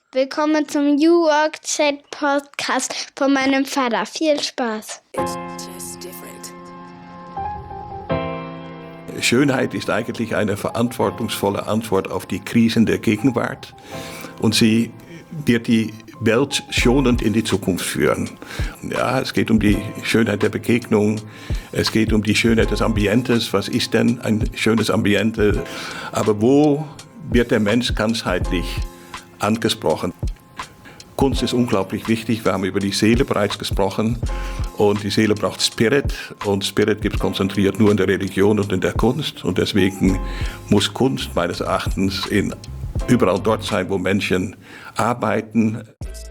Willkommen zum New Work Chat Podcast von meinem Vater. Viel Spaß. Schönheit ist eigentlich eine verantwortungsvolle Antwort auf die Krisen der Gegenwart und sie wird die Welt schonend in die Zukunft führen. Ja, es geht um die Schönheit der Begegnung, es geht um die Schönheit des Ambientes. Was ist denn ein schönes Ambiente? Aber wo wird der Mensch ganzheitlich angesprochen? Kunst ist unglaublich wichtig. Wir haben über die Seele bereits gesprochen. Und die Seele braucht Spirit. Und Spirit gibt es konzentriert nur in der Religion und in der Kunst. Und deswegen muss Kunst meines Erachtens überall dort sein, wo Menschen arbeiten.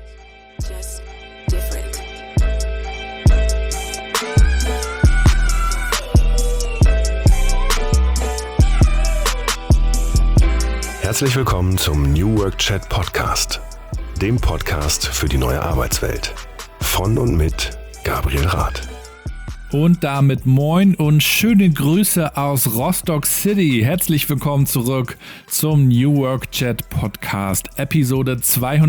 Herzlich willkommen zum New Work Chat Podcast, dem Podcast für die neue Arbeitswelt. Von und mit Gabriel Rath. Und damit moin und schöne Grüße aus Rostock City. Herzlich willkommen zurück zum New Work Chat Podcast, Episode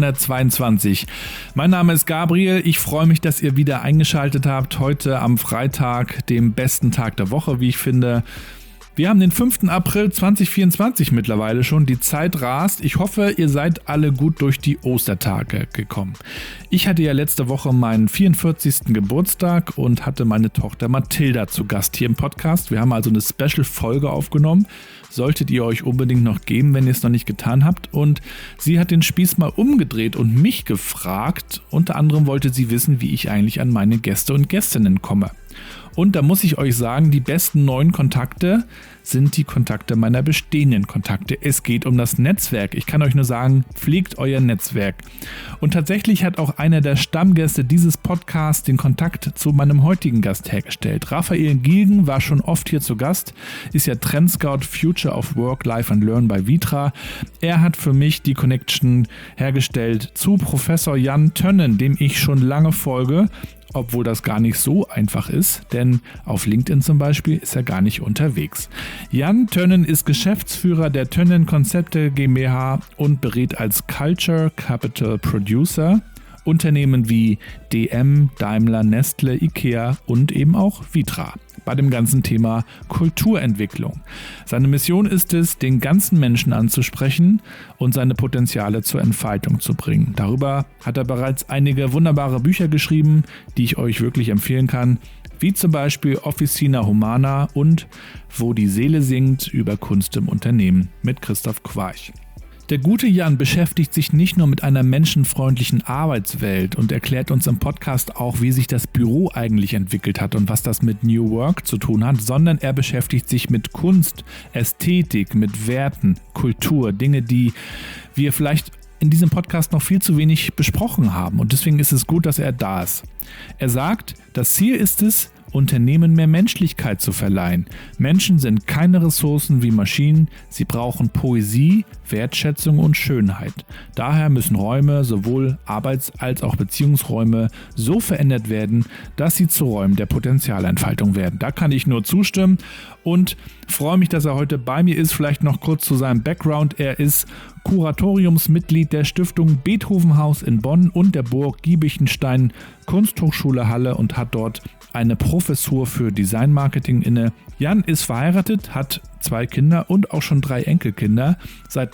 222. Mein Name ist Gabriel. Ich freue mich, dass ihr wieder eingeschaltet habt. Heute am Freitag, dem besten Tag der Woche, wie ich finde. Wir haben den 5. April 2024 mittlerweile schon. Die Zeit rast. Ich hoffe, ihr seid alle gut durch die Ostertage gekommen. Ich hatte ja letzte Woche meinen 44. Geburtstag und hatte meine Tochter Mathilda zu Gast hier im Podcast. Wir haben also eine Special-Folge aufgenommen. Solltet ihr euch unbedingt noch geben, wenn ihr es noch nicht getan habt. Und sie hat den Spieß mal umgedreht und mich gefragt. Unter anderem wollte sie wissen, wie ich eigentlich an meine Gäste und Gästinnen komme. Und da muss ich euch sagen, die besten neuen Kontakte sind die Kontakte meiner bestehenden Kontakte. Es geht um das Netzwerk. Ich kann euch nur sagen, pflegt euer Netzwerk. Und tatsächlich hat auch einer der Stammgäste dieses Podcasts den Kontakt zu meinem heutigen Gast hergestellt. Raphael Gilgen war schon oft hier zu Gast, ist ja Trendscout Future of Work, Life and Learn bei Vitra. Er hat für mich die Connection hergestellt zu Professor Jan Tönnen, dem ich schon lange folge. Obwohl das gar nicht so einfach ist, denn auf LinkedIn zum Beispiel ist er gar nicht unterwegs. Jan Tönnen ist Geschäftsführer der Tönnen Konzepte GmbH und berät als Culture Capital Producer Unternehmen wie DM, Daimler, Nestle, Ikea und eben auch Vitra bei dem ganzen Thema Kulturentwicklung. Seine Mission ist es, den ganzen Menschen anzusprechen und seine Potenziale zur Entfaltung zu bringen. Darüber hat er bereits einige wunderbare Bücher geschrieben, die ich euch wirklich empfehlen kann, wie zum Beispiel Officina Humana und Wo die Seele singt über Kunst im Unternehmen mit Christoph Quarch. Der gute Jan beschäftigt sich nicht nur mit einer menschenfreundlichen Arbeitswelt und erklärt uns im Podcast auch, wie sich das Büro eigentlich entwickelt hat und was das mit New Work zu tun hat, sondern er beschäftigt sich mit Kunst, Ästhetik, mit Werten, Kultur, Dinge, die wir vielleicht in diesem Podcast noch viel zu wenig besprochen haben. Und deswegen ist es gut, dass er da ist. Er sagt, das Ziel ist es, Unternehmen mehr Menschlichkeit zu verleihen. Menschen sind keine Ressourcen wie Maschinen, sie brauchen Poesie, Wertschätzung und Schönheit. Daher müssen Räume, sowohl Arbeits- als auch Beziehungsräume, so verändert werden, dass sie zu Räumen der Potenzialentfaltung werden. Da kann ich nur zustimmen und freue mich, dass er heute bei mir ist. Vielleicht noch kurz zu seinem Background. Er ist Kuratoriumsmitglied der Stiftung Beethovenhaus in Bonn und der Burg Giebichenstein Kunsthochschule Halle und hat dort eine Professur für Designmarketing inne. Jan ist verheiratet, hat 2 Kinder und auch schon 3 Enkelkinder. Seit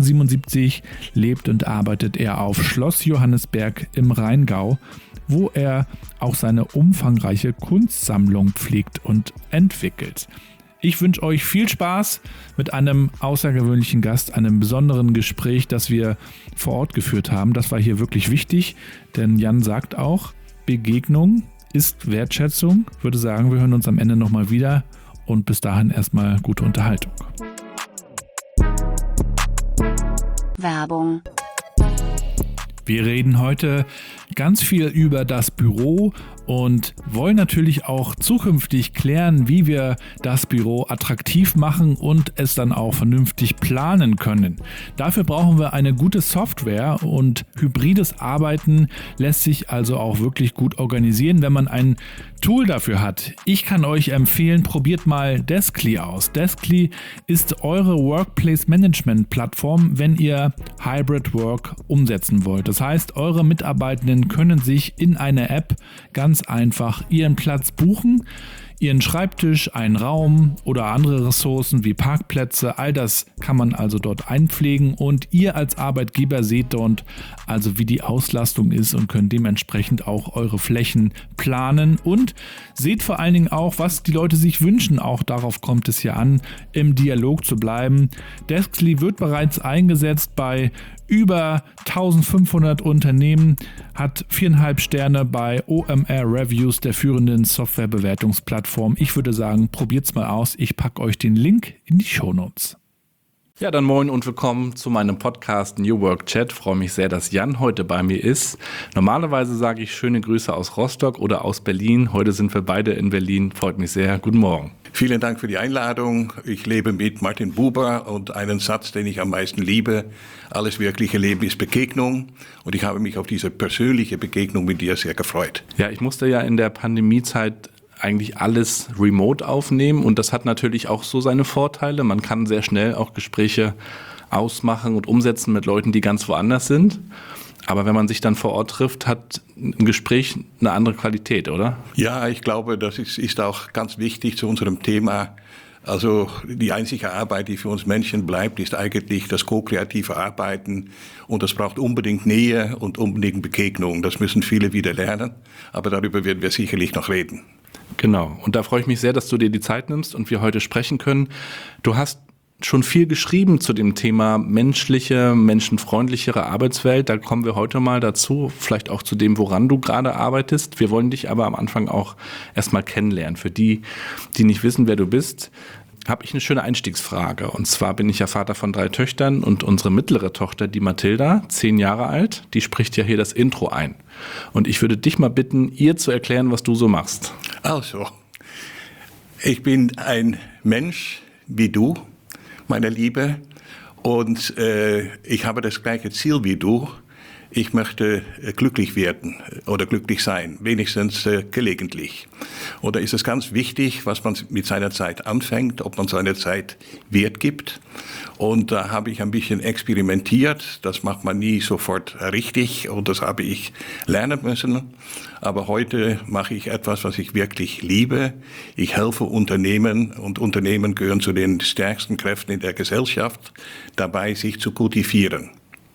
1977 lebt und arbeitet er auf Schloss Johannisberg im Rheingau, wo er auch seine umfangreiche Kunstsammlung pflegt und entwickelt. Ich wünsche euch viel Spaß mit einem außergewöhnlichen Gast, einem besonderen Gespräch, das wir vor Ort geführt haben. Das war hier wirklich wichtig, denn Jan sagt auch, Begegnung ist Wertschätzung. Ich würde sagen, wir hören uns am Ende nochmal wieder und bis dahin erstmal gute Unterhaltung. Werbung. Wir reden heute ganz viel über das Büro und wollen natürlich auch zukünftig klären, wie wir das Büro attraktiv machen und es dann auch vernünftig planen können. Dafür brauchen wir eine gute Software und hybrides Arbeiten lässt sich also auch wirklich gut organisieren, wenn man ein Tool dafür hat. Ich kann euch empfehlen, probiert mal Deskly aus. Deskly ist eure Workplace-Management-Plattform, wenn ihr Hybrid Work umsetzen wollt. Das heißt, eure Mitarbeitenden können sich in einer App ganz einfach ihren Platz buchen, ihren Schreibtisch, einen Raum oder andere Ressourcen wie Parkplätze, all das kann man also dort einpflegen und ihr als Arbeitgeber seht dort also, wie die Auslastung ist und könnt dementsprechend auch eure Flächen planen und seht vor allen Dingen auch, was die Leute sich wünschen. Auch darauf kommt es ja an, im Dialog zu bleiben. Deskly wird bereits eingesetzt bei über 1500 Unternehmen, hat 4,5 Sterne bei OMR Reviews, der führenden Softwarebewertungsplattform. Ich würde sagen, probiert's mal aus. Ich packe euch den Link in die Shownotes. Ja, dann moin und willkommen zu meinem Podcast New Work Chat. Ich freue mich sehr, dass Jan heute bei mir ist. Normalerweise sage ich schöne Grüße aus Rostock oder aus Berlin. Heute sind wir beide in Berlin. Freut mich sehr. Guten Morgen. Vielen Dank für die Einladung. Ich lebe mit Martin Buber und einen Satz, den ich am meisten liebe: Alles wirkliche Leben ist Begegnung. Und ich habe mich auf diese persönliche Begegnung mit dir sehr gefreut. Ja, ich musste ja in der Pandemiezeit eigentlich alles remote aufnehmen und das hat natürlich auch so seine Vorteile. Man kann sehr schnell auch Gespräche ausmachen und umsetzen mit Leuten, die ganz woanders sind. Aber wenn man sich dann vor Ort trifft, hat ein Gespräch eine andere Qualität, oder? Ja, ich glaube, das ist auch ganz wichtig zu unserem Thema. Also die einzige Arbeit, die für uns Menschen bleibt, ist eigentlich das ko-kreative Arbeiten. Und das braucht unbedingt Nähe und unbedingt Begegnung. Das müssen viele wieder lernen. Aber darüber werden wir sicherlich noch reden. Genau. Und da freue ich mich sehr, dass du dir die Zeit nimmst und wir heute sprechen können. Du hast schon viel geschrieben zu dem Thema menschliche, menschenfreundlichere Arbeitswelt. Da kommen wir heute mal dazu, vielleicht auch zu dem, woran du gerade arbeitest. Wir wollen dich aber am Anfang auch erstmal kennenlernen. Für die, die nicht wissen, wer du bist, habe ich eine schöne Einstiegsfrage. Und zwar bin ich ja Vater von 3 Töchtern und unsere mittlere Tochter, die Mathilda, 10 Jahre alt, die spricht ja hier das Intro ein. Und ich würde dich mal bitten, ihr zu erklären, was du so machst. Also, ich bin ein Mensch wie du, meine Liebe, und ich habe das gleiche Ziel wie du. Ich möchte glücklich werden oder glücklich sein, wenigstens gelegentlich. Und da ist es ganz wichtig, was man mit seiner Zeit anfängt, ob man seiner Zeit Wert gibt. Und da habe ich ein bisschen experimentiert. Das macht man nie sofort richtig und das habe ich lernen müssen. Aber heute mache ich etwas, was ich wirklich liebe. Ich helfe Unternehmen und Unternehmen gehören zu den stärksten Kräften in der Gesellschaft, dabei sich zu kultivieren.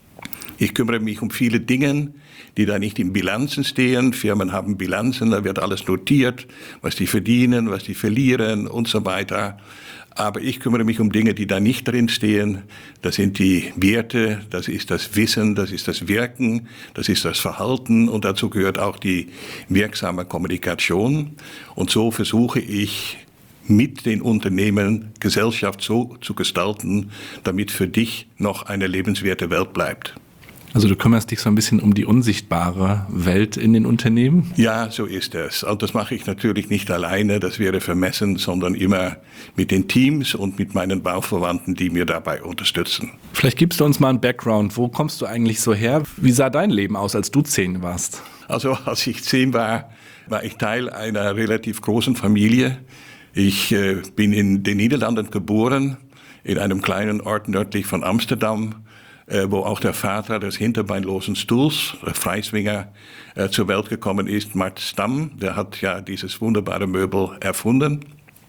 Ich kümmere mich um viele Dinge, die da nicht in Bilanzen stehen. Firmen haben Bilanzen, da wird alles notiert, was die verdienen, was die verlieren und so weiter. Aber ich kümmere mich um Dinge, die da nicht drin stehen. Das sind die Werte, das ist das Wissen, das ist das Wirken, das ist das Verhalten und dazu gehört auch die wirksame Kommunikation. Und so versuche ich, mit den Unternehmen Gesellschaft so zu gestalten, damit für dich noch eine lebenswerte Welt bleibt. Also du kümmerst dich so ein bisschen um die unsichtbare Welt in den Unternehmen? Ja, so ist es. Und das mache ich natürlich nicht alleine, das wäre vermessen, sondern immer mit den Teams und mit meinen Bauverwandten, die mir dabei unterstützen. Vielleicht gibst du uns mal einen Background. Wo kommst du eigentlich so her? Wie sah dein Leben aus, als du 10 warst? Also als ich 10 war, war ich Teil einer relativ großen Familie. Ich bin in den Niederlanden geboren, in einem kleinen Ort nördlich von Amsterdam, wo auch der Vater des hinterbeinlosen Stuhls, der Freiswinger, zur Welt gekommen ist, Mart Stam. Der hat ja dieses wunderbare Möbel erfunden.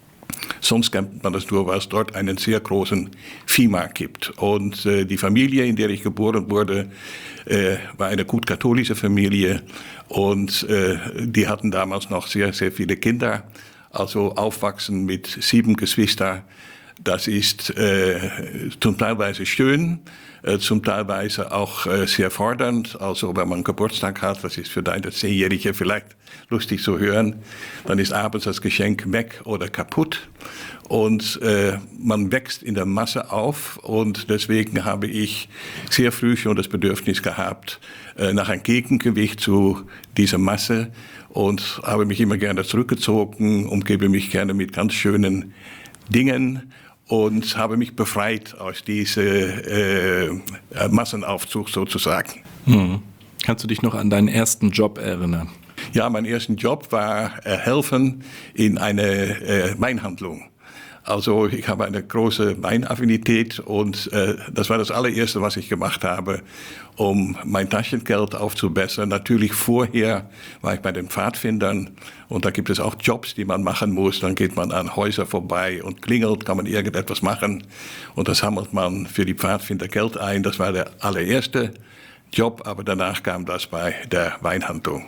Sonst kennt man das nur, weil es dort einen sehr großen Viehmarkt gibt. Und die Familie, in der ich geboren wurde, war eine gut katholische Familie. Und die hatten damals noch sehr, sehr viele Kinder. Also aufwachsen mit 7 Geschwistern. Das ist zum Teilweise schön, zum teilweise auch sehr fordernd. Also wenn man Geburtstag hat, das ist für deine 10-Jährige vielleicht lustig zu hören, dann ist abends das Geschenk weg oder kaputt. Und man wächst in der Masse auf und deswegen habe ich sehr früh schon das Bedürfnis gehabt nach einem Gegengewicht zu dieser Masse und habe mich immer gerne zurückgezogen, umgebe mich gerne mit ganz schönen Dingen und habe mich befreit aus diesem Massenaufzug sozusagen. Kannst du dich noch an deinen ersten Job erinnern? Ja, mein erster Job war helfen in einer Weinhandlung. Also ich habe eine große Weinaffinität und das war das allererste, was ich gemacht habe, um mein Taschengeld aufzubessern. Natürlich vorher war ich bei den Pfadfindern und da gibt es auch Jobs, die man machen muss. Dann geht man an Häuser vorbei und klingelt, kann man irgendetwas machen und das sammelt man für die Pfadfinder Geld ein. Das war der allererste Job, aber danach kam das bei der Weinhandlung.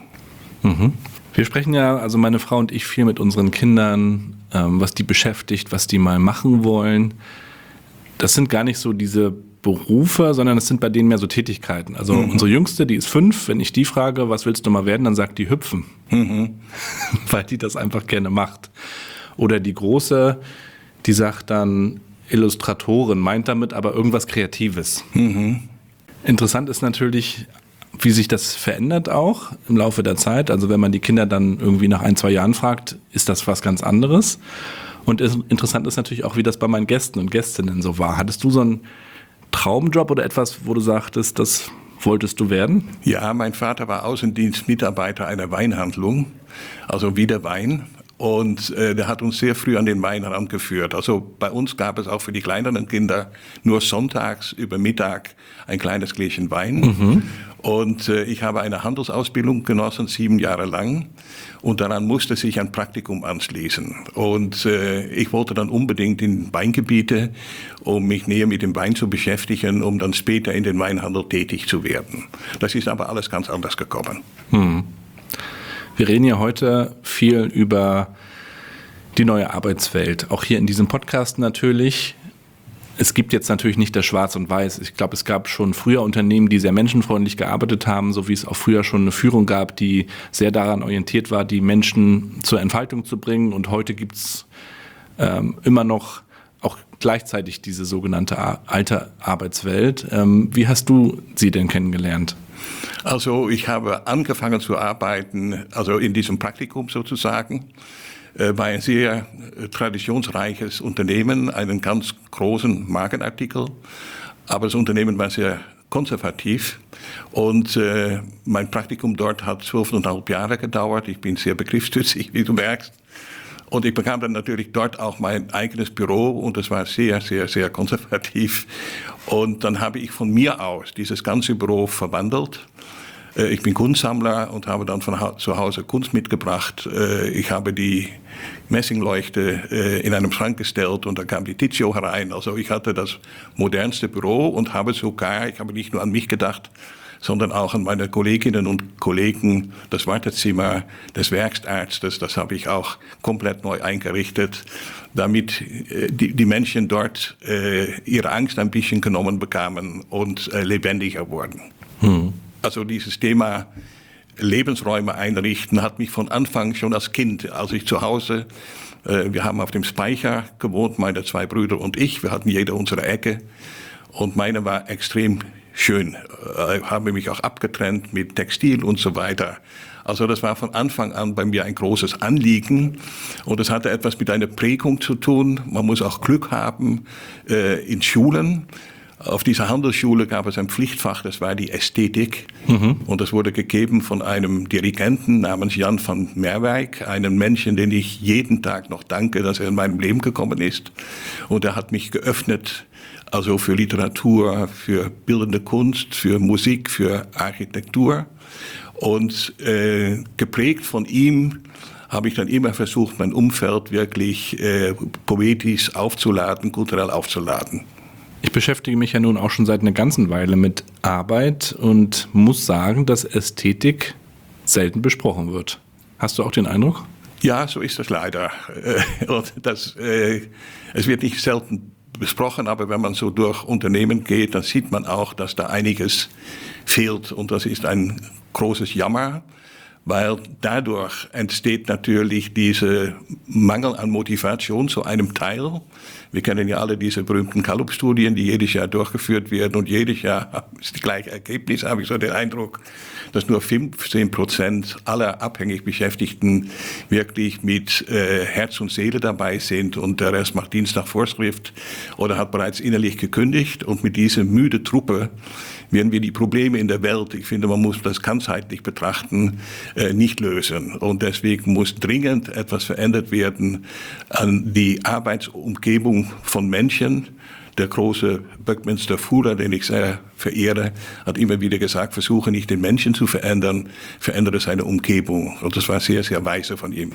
Wir sprechen ja, also meine Frau und ich, viel mit unseren Kindern, was die beschäftigt, was die mal machen wollen. Das sind gar nicht so diese Berufe, sondern das sind bei denen mehr so Tätigkeiten. Also unsere Jüngste, die ist 5, wenn ich die frage, was willst du mal werden, dann sagt die hüpfen, weil die das einfach gerne macht. Oder die Große, die sagt dann Illustratorin, meint damit aber irgendwas Kreatives. Interessant ist natürlich, wie sich das verändert auch im Laufe der Zeit. Also wenn man die Kinder dann irgendwie nach 1-2 Jahren fragt, ist das was ganz anderes. Und interessant ist natürlich auch, wie das bei meinen Gästen und Gästinnen so war. Hattest du so einen Traumjob oder etwas, wo du sagtest, das wolltest du werden? Ja, mein Vater war Außendienstmitarbeiter einer Weinhandlung, also wieder Wein. Und der hat uns sehr früh an den Wein herangeführt. Also bei uns gab es auch für die kleineren Kinder nur sonntags über Mittag ein kleines Gläschen Wein. Und ich habe eine Handelsausbildung genossen, 7 Jahre lang. Und daran musste sich ein Praktikum anschließen. Und ich wollte dann unbedingt in Weingebiete, um mich näher mit dem Wein zu beschäftigen, um dann später in den Weinhandel tätig zu werden. Das ist aber alles ganz anders gekommen. Wir reden ja heute viel über die neue Arbeitswelt. Auch hier in diesem Podcast natürlich. Es gibt jetzt natürlich nicht das Schwarz und Weiß. Ich glaube, es gab schon früher Unternehmen, die sehr menschenfreundlich gearbeitet haben, so wie es auch früher schon eine Führung gab, die sehr daran orientiert war, die Menschen zur Entfaltung zu bringen. Und heute gibt es immer noch auch gleichzeitig diese sogenannte alte Arbeitswelt. Wie hast du sie denn kennengelernt? Also ich habe angefangen zu arbeiten, also in diesem Praktikum sozusagen, bei ein sehr traditionsreiches Unternehmen, einen ganz großen Markenartikel. Aber das Unternehmen war sehr konservativ und mein Praktikum dort hat 12,5 Jahre gedauert. Ich bin sehr begriffsstützig, wie du merkst. Und ich bekam dann natürlich dort auch mein eigenes Büro und das war sehr, sehr, sehr konservativ. Und dann habe ich von mir aus dieses ganze Büro verwandelt. Ich bin Kunstsammler und habe dann von zu Hause Kunst mitgebracht. Ich habe die Messingleuchte in einem Schrank gestellt und da kam die Tizio herein. Also ich hatte das modernste Büro und habe sogar, ich habe nicht nur an mich gedacht, sondern auch an meine Kolleginnen und Kollegen, das Wartezimmer des Werkstarztes, das habe ich auch komplett neu eingerichtet, damit die Menschen dort ihre Angst ein bisschen genommen bekamen und lebendiger wurden. Also dieses Thema Lebensräume einrichten hat mich von Anfang schon als Kind, als ich zu Hause, wir haben auf dem Speicher gewohnt, meine 2 Brüder und ich, wir hatten jeder unsere Ecke und meine war extrem schön. Ich habe mich auch abgetrennt mit Textil und so weiter. Also das war von Anfang an bei mir ein großes Anliegen und es hatte etwas mit einer Prägung zu tun. Man muss auch Glück haben in Schulen. Auf dieser Handelsschule gab es ein Pflichtfach, das war die Ästhetik. Und das wurde gegeben von einem Dirigenten namens Jan van Merwijk, einem Menschen, den ich jeden Tag noch danke, dass er in meinem Leben gekommen ist. Und er hat mich geöffnet, also für Literatur, für bildende Kunst, für Musik, für Architektur. Und geprägt von ihm habe ich dann immer versucht, mein Umfeld wirklich poetisch aufzuladen, kulturell aufzuladen. Ich beschäftige mich ja nun auch schon seit einer ganzen Weile mit Arbeit und muss sagen, dass Ästhetik selten besprochen wird. Hast du auch den Eindruck? Ja, so ist das leider. Und es wird nicht selten besprochen, aber wenn man so durch Unternehmen geht, dann sieht man auch, dass da einiges fehlt. Und das ist ein großes Jammer, weil dadurch entsteht natürlich dieser Mangel an Motivation zu einem Teil. Wir kennen ja alle diese berühmten Gallup-Studien, die jedes Jahr durchgeführt werden und jedes Jahr ist das gleiche Ergebnis, habe ich so den Eindruck, dass nur 15% aller abhängig Beschäftigten wirklich mit Herz und Seele dabei sind und der Rest macht Dienst nach Vorschrift oder hat bereits innerlich gekündigt. Und mit dieser müde Truppe werden wir die Probleme in der Welt, ich finde, man muss das ganzheitlich betrachten, nicht lösen. Und deswegen muss dringend etwas verändert werden an die Arbeitsumgebung von Menschen. Der große Buckminster Fuller, den ich sehr verehre, hat immer wieder gesagt, versuche nicht den Menschen zu verändern, verändere seine Umgebung. Und das war sehr, sehr weise von ihm.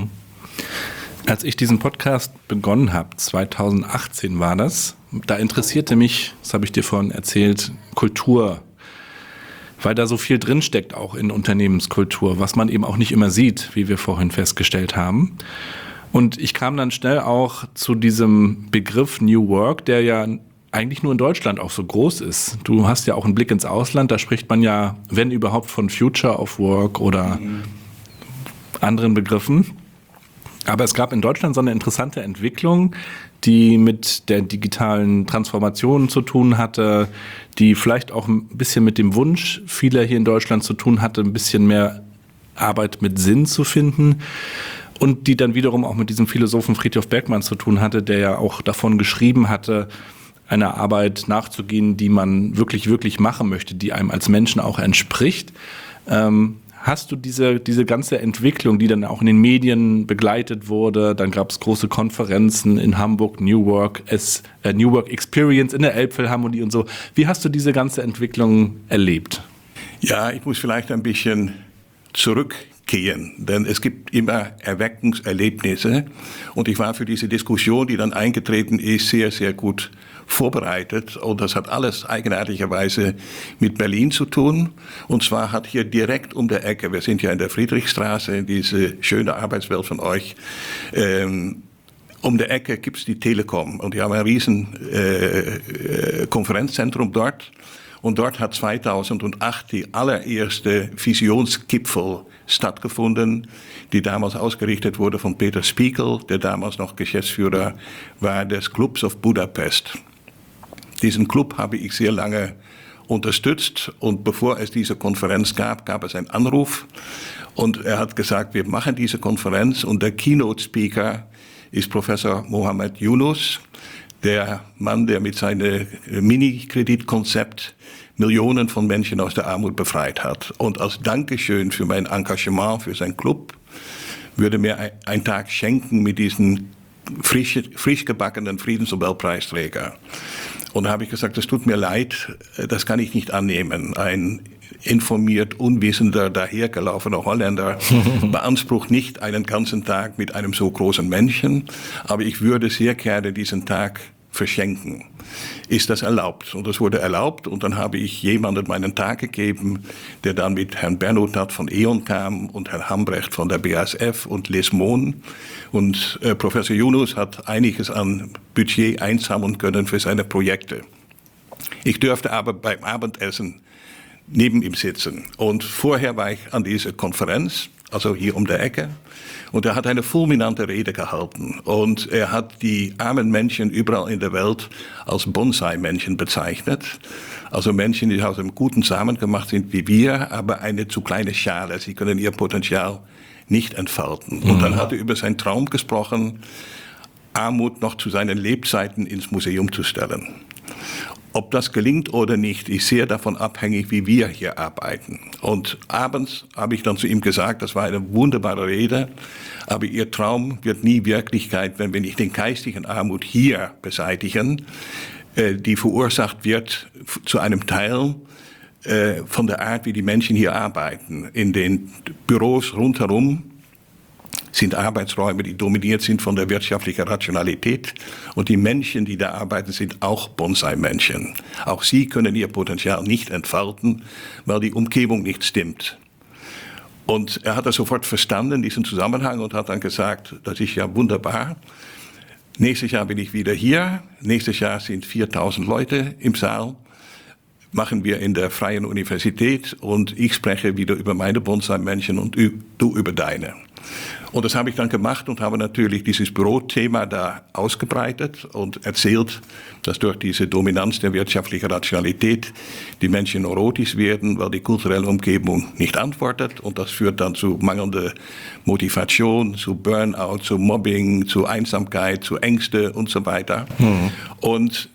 Als ich diesen Podcast begonnen habe, 2018 war das, da interessierte mich, das habe ich dir vorhin erzählt, Kultur. Weil da so viel drinsteckt auch in Unternehmenskultur, was man eben auch nicht immer sieht, wie wir vorhin festgestellt haben. Und ich kam dann schnell auch zu diesem Begriff New Work, der ja eigentlich nur in Deutschland auch so groß ist. Du hast ja auch einen Blick ins Ausland, da spricht man ja, wenn überhaupt, von Future of Work oder anderen Begriffen. Aber es gab in Deutschland so eine interessante Entwicklung, die mit der digitalen Transformation zu tun hatte, die vielleicht auch ein bisschen mit dem Wunsch vieler hier in Deutschland zu tun hatte, ein bisschen mehr Arbeit mit Sinn zu finden. Und die dann wiederum auch mit diesem Philosophen Friedhof Bergmann zu tun hatte, der ja auch davon geschrieben hatte, einer Arbeit nachzugehen, die man wirklich, wirklich machen möchte, die einem als Menschen auch entspricht. Hast du diese ganze Entwicklung, die dann auch in den Medien begleitet wurde, dann gab es große Konferenzen in Hamburg, New Work Experience in der Elbphilharmonie und so. Wie hast du diese ganze Entwicklung erlebt? Ja, ich muss vielleicht ein bisschen zurückgehen, denn es gibt immer Erweckungserlebnisse und ich war für diese Diskussion, die dann eingetreten ist, sehr, sehr gut vorbereitet und das hat alles eigenartigerweise mit Berlin zu tun und zwar hat hier direkt um der Ecke, wir sind ja in der Friedrichstraße, diese schöne Arbeitswelt von euch, um der Ecke gibt's die Telekom und die haben ein riesen Konferenzzentrum dort. Und dort hat 2008 die allererste Visionsgipfel stattgefunden, die damals ausgerichtet wurde von Peter Spiegel, der damals noch Geschäftsführer war des Clubs of Budapest. Diesen Club habe ich sehr lange unterstützt und bevor es diese Konferenz gab, gab es einen Anruf und er hat gesagt, wir machen diese Konferenz und der Keynote-Speaker ist Professor Mohammed Yunus, der Mann, der mit seinem Mini-Kreditkonzept Millionen von Menschen aus der Armut befreit hat. Und als Dankeschön für mein Engagement für seinen Club würde mir einen Tag schenken mit diesen frisch gebackenen Friedensnobelpreisträger. Und da habe ich gesagt, das tut mir leid, das kann ich nicht annehmen. Ein informiert, unwissender, dahergelaufener Holländer beansprucht nicht einen ganzen Tag mit einem so großen Menschen, aber ich würde sehr gerne diesen Tag verschenken. Ist das erlaubt? Und das wurde erlaubt und dann habe ich jemandem meinen Tag gegeben, der dann mit Herrn Bernotat von E.ON kam und Herrn Hambrecht von der BASF und Les Mohn und Professor Yunus hat einiges an Budget einsammeln können für seine Projekte. Ich durfte aber beim Abendessen neben ihm sitzen. Und vorher war ich an dieser Konferenz, also hier um der Ecke, und er hat eine fulminante Rede gehalten. Und er hat die armen Menschen überall in der Welt als Bonsai-Menschen bezeichnet. Also Menschen, die aus einem guten Samen gemacht sind wie wir, aber eine zu kleine Schale. Sie können ihr Potenzial nicht entfalten. Und dann hat er über seinen Traum gesprochen, Armut noch zu seinen Lebzeiten ins Museum zu stellen. Ob das gelingt oder nicht, ist sehr davon abhängig, wie wir hier arbeiten. Und abends habe ich dann zu ihm gesagt, das war eine wunderbare Rede, aber Ihr Traum wird nie Wirklichkeit, wenn wir nicht den geistigen Armut hier beseitigen, die verursacht wird zu einem Teil von der Art, wie die Menschen hier arbeiten. In den Büros rundherum sind Arbeitsräume, die dominiert sind von der wirtschaftlichen Rationalität. Und die Menschen, die da arbeiten, sind auch Bonsai-Menschen. Auch sie können ihr Potenzial nicht entfalten, weil die Umgebung nicht stimmt. Und er hat das sofort verstanden, diesen Zusammenhang, und hat dann gesagt, das ist ja wunderbar. Nächstes Jahr bin ich wieder hier. Nächstes Jahr sind 4000 Leute im Saal. Machen wir in der Freien Universität und ich spreche wieder über meine Bonsai-Menschen und du über deine. Und das habe ich dann gemacht und habe natürlich dieses Bürothema da ausgebreitet und erzählt, dass durch diese Dominanz der wirtschaftlichen Rationalität die Menschen neurotisch werden, weil die kulturelle Umgebung nicht antwortet. Und das führt dann zu mangelnder Motivation, zu Burnout, zu Mobbing, zu Einsamkeit, zu Ängste und so weiter. Und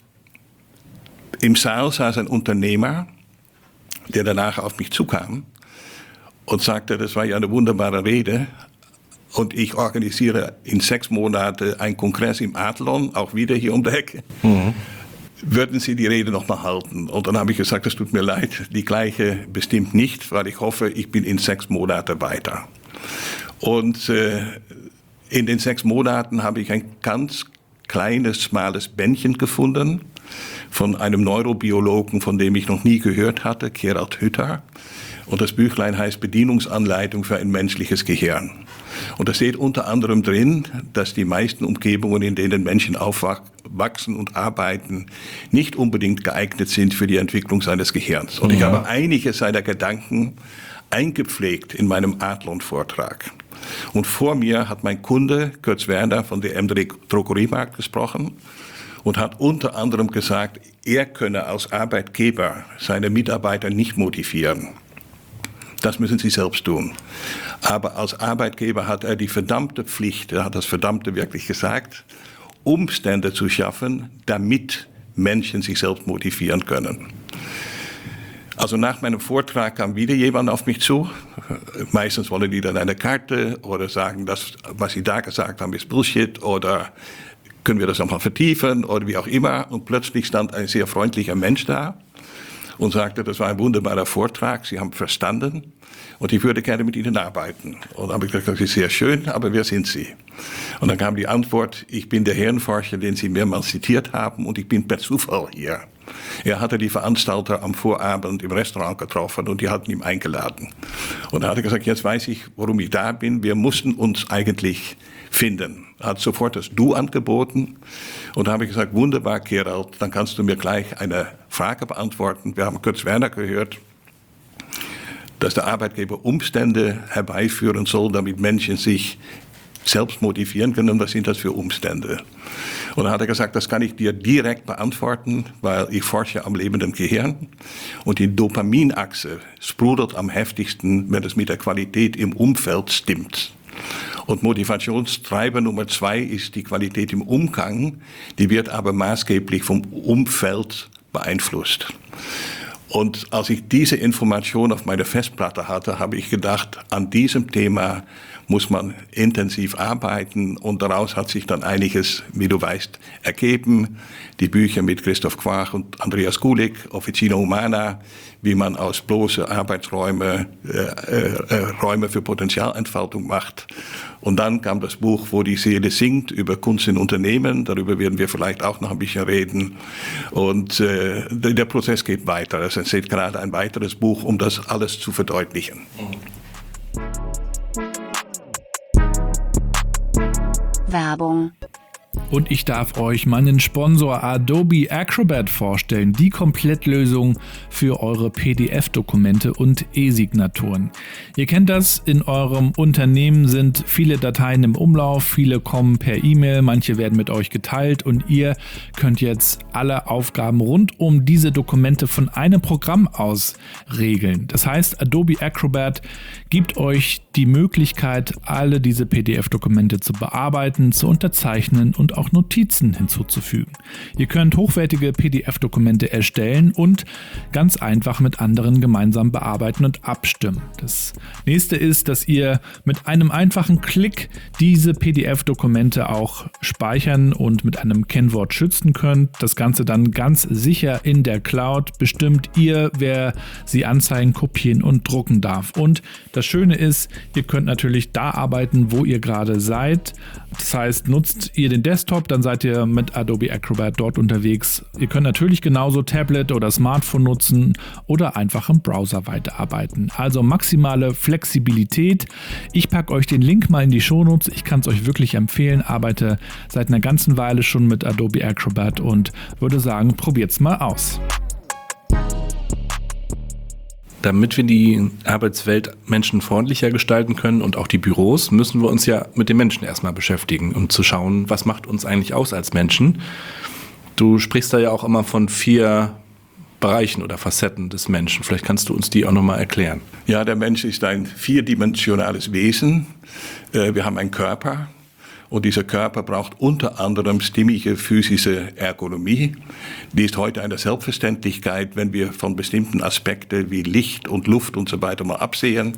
im Saal saß ein Unternehmer, der danach auf mich zukam und sagte, das war ja eine wunderbare Rede. Und ich organisiere in 6 Monaten einen Kongress im Adlon, auch wieder hier um die Ecke. Würden Sie die Rede noch mal halten? Und dann habe ich gesagt, es tut mir leid, die gleiche bestimmt nicht, weil ich hoffe, ich bin in 6 Monaten weiter. Und in den 6 Monaten habe ich ein ganz kleines, schmales Bändchen gefunden von einem Neurobiologen, von dem ich noch nie gehört hatte, Gerald Hütter. Und das Büchlein heißt Bedienungsanleitung für ein menschliches Gehirn. Und da steht unter anderem drin, dass die meisten Umgebungen, in denen Menschen aufwachsen und arbeiten, nicht unbedingt geeignet sind für die Entwicklung seines Gehirns. Und ich habe einige seiner Gedanken eingepflegt in meinem Adlon-Vortrag. Und vor mir hat mein Kunde, Kurt Werner von der M3 Drogeriemarkt gesprochen und hat unter anderem gesagt, er könne als Arbeitgeber seine Mitarbeiter nicht motivieren. Das müssen sie selbst tun. Aber als Arbeitgeber hat er die verdammte Pflicht, er hat das Verdammte wirklich gesagt, Umstände zu schaffen, damit Menschen sich selbst motivieren können. Also nach meinem Vortrag kam wieder jemand auf mich zu. Meistens wollen die dann eine Karte oder sagen, das, was sie da gesagt haben, ist Bullshit oder können wir das nochmal vertiefen oder wie auch immer. Und plötzlich stand ein sehr freundlicher Mensch da und sagte, das war ein wunderbarer Vortrag, Sie haben verstanden und ich würde gerne mit Ihnen arbeiten. Und dann habe ich gesagt, das ist sehr schön, aber wer sind Sie? Und dann kam die Antwort, ich bin der Hirnforscher, den Sie mehrmals zitiert haben und ich bin per Zufall hier. Er hatte die Veranstalter am Vorabend im Restaurant getroffen und die hatten ihn eingeladen. Und da hat er gesagt, jetzt weiß ich, warum ich da bin. Wir mussten uns eigentlich finden. Er hat sofort das Du angeboten und da habe ich gesagt, wunderbar, Gerald, dann kannst du mir gleich eine Frage beantworten. Wir haben Kurt Werner gehört, dass der Arbeitgeber Umstände herbeiführen soll, damit Menschen sich selbst motivieren können. Was sind das für Umstände? Und dann hat er gesagt, das kann ich dir direkt beantworten, weil ich forsche am lebenden Gehirn. Und die Dopaminachse sprudelt am heftigsten, wenn es mit der Qualität im Umfeld stimmt. Und Motivationstreiber Nummer 2 ist die Qualität im Umgang. Die wird aber maßgeblich vom Umfeld beeinflusst. Und als ich diese Information auf meiner Festplatte hatte, habe ich gedacht, an diesem Thema muss man intensiv arbeiten und daraus hat sich dann einiges, wie du weißt, ergeben. Die Bücher mit Christoph Quach und Andreas Gulick, Officina Humana, wie man aus bloße Arbeitsräume Räume für Potenzialentfaltung macht. Und dann kam das Buch, Wo die Seele singt, über Kunst in Unternehmen. Darüber werden wir vielleicht auch noch ein bisschen reden. Und der Prozess geht weiter. Es entsteht gerade ein weiteres Buch, um das alles zu verdeutlichen. Werbung. Und ich darf euch meinen Sponsor Adobe Acrobat vorstellen, die Komplettlösung für eure PDF-Dokumente und E-Signaturen. Ihr kennt das, in eurem Unternehmen sind viele Dateien im Umlauf, viele kommen per E-Mail, manche werden mit euch geteilt und ihr könnt jetzt alle Aufgaben rund um diese Dokumente von einem Programm aus regeln. Das heißt, Adobe Acrobat gibt euch die Möglichkeit, alle diese PDF-Dokumente zu bearbeiten, zu unterzeichnen und auch Notizen hinzuzufügen. Ihr könnt hochwertige PDF-Dokumente erstellen und ganz einfach mit anderen gemeinsam bearbeiten und abstimmen. Das nächste ist, dass ihr mit einem einfachen Klick diese PDF-Dokumente auch speichern und mit einem Kennwort schützen könnt. Das Ganze dann ganz sicher in der Cloud. Bestimmt ihr, wer sie anzeigen, kopieren und drucken darf. Und das Schöne ist, ihr könnt natürlich da arbeiten, wo ihr gerade seid. Das heißt, nutzt ihr den Desktop, dann seid ihr mit Adobe Acrobat dort unterwegs. Ihr könnt natürlich genauso Tablet oder Smartphone nutzen oder einfach im Browser weiterarbeiten. Also maximale Flexibilität. Ich packe euch den Link mal in die Shownotes. Ich kann es euch wirklich empfehlen. Arbeite seit einer ganzen Weile schon mit Adobe Acrobat und würde sagen, probiert's mal aus. Damit wir die Arbeitswelt menschenfreundlicher gestalten können und auch die Büros, müssen wir uns ja mit den Menschen erstmal beschäftigen, um zu schauen, was macht uns eigentlich aus als Menschen. Du sprichst da ja auch immer von 4 Bereichen oder Facetten des Menschen. Vielleicht kannst du uns die auch nochmal erklären. Ja, der Mensch ist ein 4-dimensionales Wesen. Wir haben einen Körper. Und dieser Körper braucht unter anderem stimmige physische Ergonomie. Die ist heute eine Selbstverständlichkeit, wenn wir von bestimmten Aspekten wie Licht und Luft und so weiter mal absehen.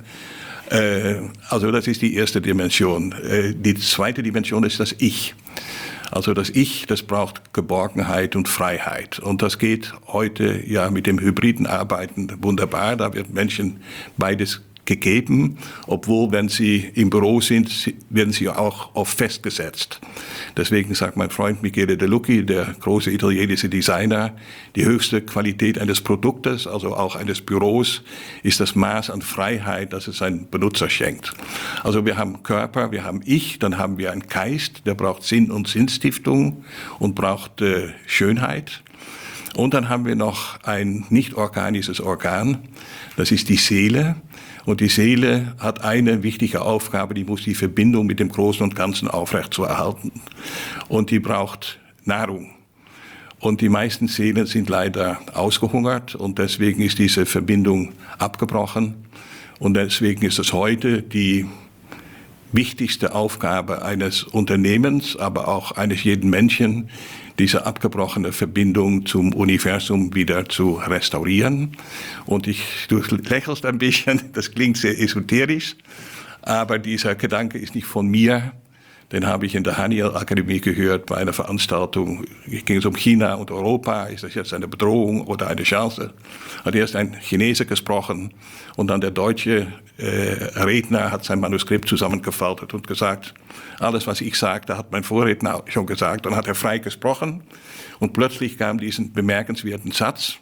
Also das ist die erste Dimension. Die zweite Dimension ist das Ich. Also das Ich, das braucht Geborgenheit und Freiheit. Und das geht heute ja mit dem hybriden Arbeiten wunderbar. Da wird Menschen beides gegeben, obwohl, wenn sie im Büro sind, werden sie auch oft festgesetzt. Deswegen sagt mein Freund Michele De Lucchi, der große italienische Designer, die höchste Qualität eines Produktes, also auch eines Büros, ist das Maß an Freiheit, das es einem Benutzer schenkt. Also wir haben Körper, wir haben Ich, dann haben wir einen Geist, der braucht Sinn und Sinnstiftung und braucht Schönheit. Und dann haben wir noch ein nicht organisches Organ, das ist die Seele. Und die Seele hat eine wichtige Aufgabe, die muss die Verbindung mit dem Großen und Ganzen aufrechtzuerhalten. Und die braucht Nahrung. Und die meisten Seelen sind leider ausgehungert und deswegen ist diese Verbindung abgebrochen. Und deswegen ist es heute die wichtigste Aufgabe eines Unternehmens, aber auch eines jeden Menschen, diese abgebrochene Verbindung zum Universum wieder zu restaurieren. Und du lächelst ein bisschen, das klingt sehr esoterisch, aber dieser Gedanke ist nicht von mir. Den habe ich in der Haniel Akademie gehört bei einer Veranstaltung. Ging es um China und Europa. Ist das jetzt eine Bedrohung oder eine Chance? Hat erst ein Chinese gesprochen und dann der deutsche Redner hat sein Manuskript zusammengefaltet und gesagt, alles, was ich sagte, hat mein Vorredner schon gesagt. Dann hat er frei gesprochen und plötzlich kam diesen bemerkenswerten Satz.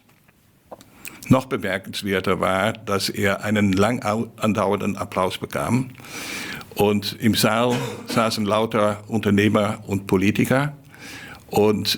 Noch bemerkenswerter war, dass er einen lang andauernden Applaus bekam. Und im Saal saßen lauter Unternehmer und Politiker. Und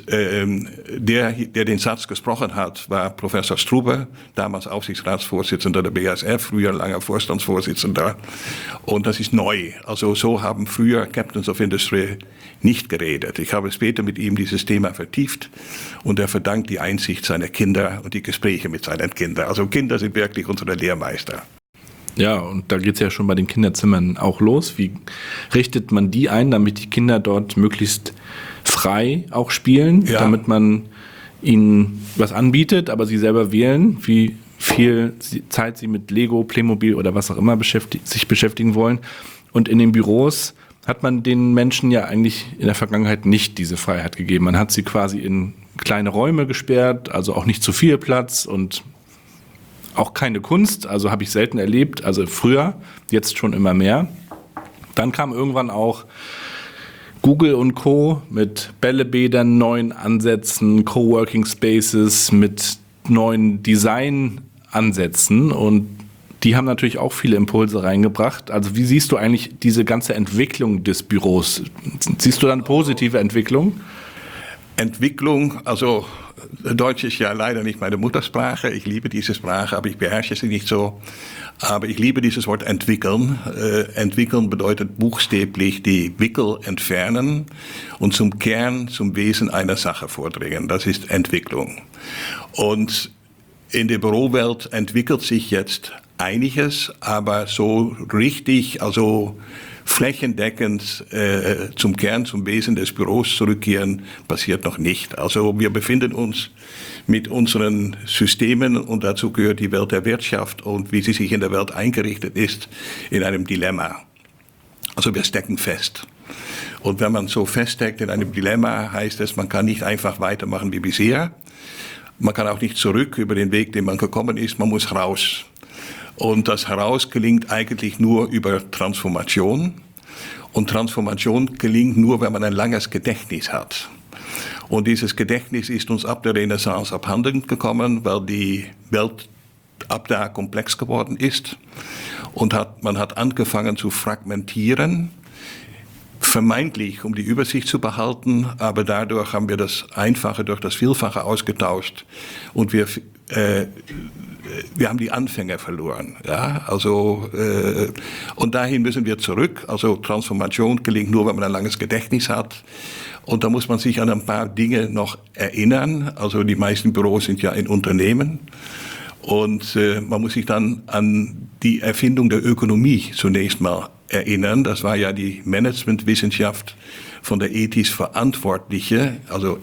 der den Satz gesprochen hat, war Professor Strube, damals Aufsichtsratsvorsitzender der BASF, früher langer Vorstandsvorsitzender. Und das ist neu. Also so haben früher Captains of Industry nicht geredet. Ich habe später mit ihm dieses Thema vertieft und er verdankt die Einsicht seiner Kinder und die Gespräche mit seinen Kindern. Also Kinder sind wirklich unsere Lehrmeister. Ja, und da geht es ja schon bei den Kinderzimmern auch los. Wie richtet man die ein, damit die Kinder dort möglichst frei auch spielen, damit man ihnen was anbietet, aber sie selber wählen, wie viel Zeit sie mit Lego, Playmobil oder was auch immer sich beschäftigen wollen. Und in den Büros hat man den Menschen ja eigentlich in der Vergangenheit nicht diese Freiheit gegeben. Man hat sie quasi in kleine Räume gesperrt, also auch nicht zu viel Platz und auch keine Kunst, also habe ich selten erlebt, also früher, jetzt schon immer mehr. Dann kam irgendwann auch Google und Co. mit Bällebädern, neuen Ansätzen, Coworking Spaces, mit neuen Design-Ansätzen und die haben natürlich auch viele Impulse reingebracht. Also wie siehst du eigentlich diese ganze Entwicklung des Büros? Siehst du da eine positive Entwicklung? Entwicklung, also Deutsch ist ja leider nicht meine Muttersprache. Ich liebe diese Sprache, aber ich beherrsche sie nicht so. Aber ich liebe dieses Wort entwickeln. Entwickeln bedeutet buchstäblich die Wickel entfernen und zum Kern, zum Wesen einer Sache vordringen. Das ist Entwicklung. Und in der Bürowelt entwickelt sich jetzt einiges, aber so richtig, also flächendeckend zum Kern, zum Wesen des Büros zurückkehren, passiert noch nicht. Also wir befinden uns mit unseren Systemen, und dazu gehört die Welt der Wirtschaft und wie sie sich in der Welt eingerichtet ist, in einem Dilemma. Also wir stecken fest. Und wenn man so feststeckt in einem Dilemma, heißt es, man kann nicht einfach weitermachen wie bisher. Man kann auch nicht zurück über den Weg, den man gekommen ist, man muss raus. Und das Heraus gelingt eigentlich nur über Transformation. Und Transformation gelingt nur, wenn man ein langes Gedächtnis hat. Und dieses Gedächtnis ist uns ab der Renaissance abhanden gekommen, weil die Welt ab da komplex geworden ist. Und man hat angefangen zu fragmentieren, vermeintlich, um die Übersicht zu behalten, aber dadurch haben wir das Einfache durch das Vielfache ausgetauscht und wir haben die Anfänge verloren. Ja? Also, und dahin müssen wir zurück. Also Transformation gelingt nur, wenn man ein langes Gedächtnis hat. Und da muss man sich an ein paar Dinge noch erinnern. Also die meisten Büros sind ja in Unternehmen. Und man muss sich dann an die Erfindung der Ökonomie zunächst mal erinnern. Das war ja die Managementwissenschaft von der ethisch verantwortliche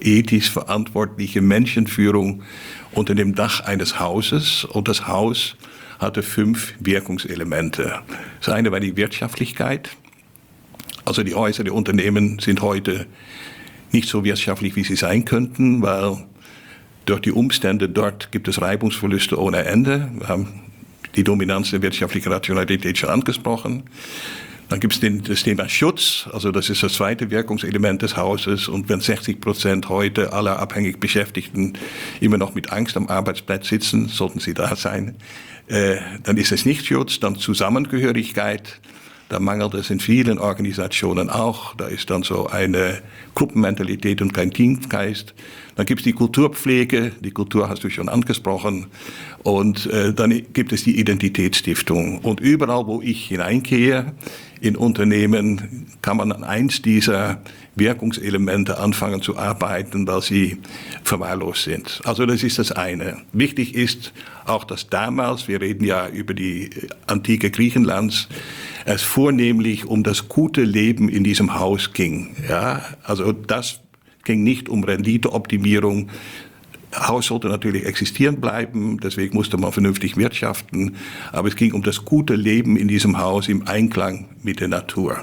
Menschenführung unter dem Dach eines Hauses. Und das Haus hatte 5 Wirkungselemente. Das eine war die Wirtschaftlichkeit. Also die Häuser, die Unternehmen sind heute nicht so wirtschaftlich, wie sie sein könnten, weil durch die Umstände dort gibt es Reibungsverluste ohne Ende. Wir haben die Dominanz der wirtschaftlichen Rationalität schon angesprochen. Dann gibt es das Thema Schutz, also das ist das zweite Wirkungselement des Hauses. Und wenn 60% heute aller abhängig Beschäftigten immer noch mit Angst am Arbeitsplatz sitzen, sollten sie da sein, dann ist es nicht Schutz, dann Zusammengehörigkeit. Da mangelt es in vielen Organisationen auch. Da ist dann so eine Gruppenmentalität und kein Teamgeist. Dann gibt es die Kulturpflege, die Kultur hast du schon angesprochen. Und dann gibt es die Identitätsstiftung. Und überall, wo ich hineingehe, in Unternehmen, kann man an eins dieser Wirkungselemente anfangen zu arbeiten, weil sie verwahrlost sind. Also das ist das eine. Wichtig ist auch, dass damals, wir reden ja über die Antike Griechenlands, es vornehmlich um das gute Leben in diesem Haus ging. Ja, also das ging nicht um Renditeoptimierung. Haus sollte natürlich existieren bleiben, deswegen musste man vernünftig wirtschaften, aber es ging um das gute Leben in diesem Haus im Einklang mit der Natur.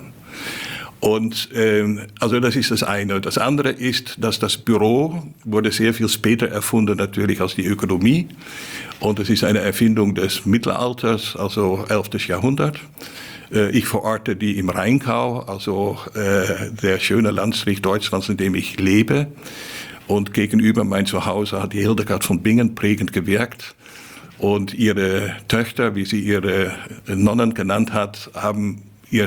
Und also das ist das eine. Das andere ist, dass das Büro wurde sehr viel später erfunden natürlich als die Ökonomie. Und es ist eine Erfindung des Mittelalters, also 11. Jahrhundert. Ich verorte die im Rheingau, also der schöne Landstrich Deutschlands, in dem ich lebe. Und gegenüber mein Zuhause hat die Hildegard von Bingen prägend gewirkt. Und ihre Töchter, wie sie ihre Nonnen genannt hat, haben ihr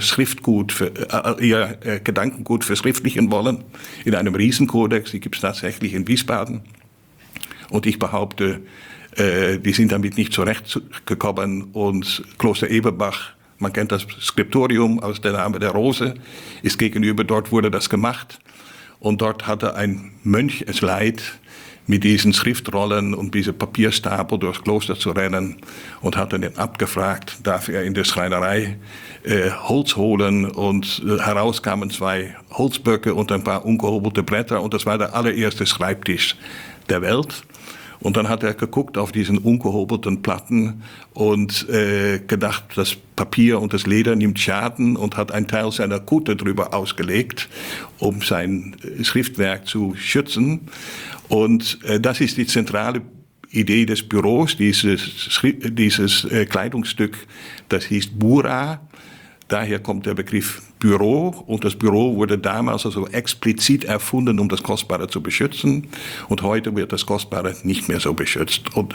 Gedankengut verschriftlichen wollen in einem Riesenkodex. Die gibt es tatsächlich in Wiesbaden. Und ich behaupte, die sind damit nicht zurechtgekommen. Und Kloster Eberbach, man kennt das Skriptorium aus der Name der Rose, ist gegenüber, dort wurde das gemacht. Und dort hatte ein Mönch es leid, mit diesen Schriftrollen und diese Papierstapel durchs Kloster zu rennen und hat dann abgefragt, darf er in der Schreinerei Holz holen, und heraus kamen 2 Holzböcke und ein paar ungehobelte Bretter, und das war der allererste Schreibtisch der Welt. Und dann hat er geguckt auf diesen ungehobelten Platten und gedacht, das Papier und das Leder nimmt Schaden, und hat einen Teil seiner Kutte drüber ausgelegt, um sein Schriftwerk zu schützen. Und das ist die zentrale Idee des Büros, dieses Kleidungsstück, das hieß Bura. Daher kommt der Begriff Büro, und das Büro wurde damals also explizit erfunden, um das Kostbare zu beschützen, und heute wird das Kostbare nicht mehr so beschützt. Und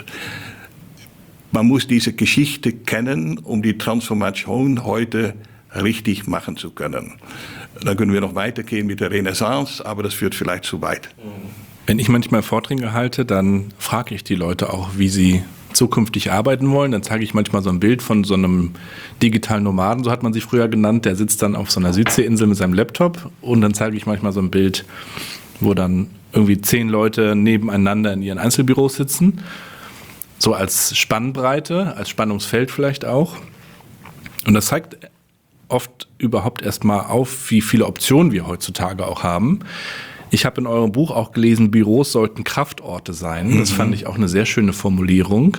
man muss diese Geschichte kennen, um die Transformation heute richtig machen zu können. Da können wir noch weitergehen mit der Renaissance, aber das führt vielleicht zu weit. Wenn ich manchmal Vorträge halte, dann frage ich die Leute auch, wie sie zukünftig arbeiten wollen. Dann zeige ich manchmal so ein Bild von so einem digitalen Nomaden, so hat man sich früher genannt, der sitzt dann auf so einer Südseeinsel mit seinem Laptop, und dann zeige ich manchmal so ein Bild, wo dann irgendwie 10 Leute nebeneinander in ihren Einzelbüros sitzen, so als Spannbreite, als Spannungsfeld vielleicht auch. Und das zeigt oft überhaupt erstmal auf, wie viele Optionen wir heutzutage auch haben. Ich habe in eurem Buch auch gelesen, Büros sollten Kraftorte sein. Das fand ich auch eine sehr schöne Formulierung.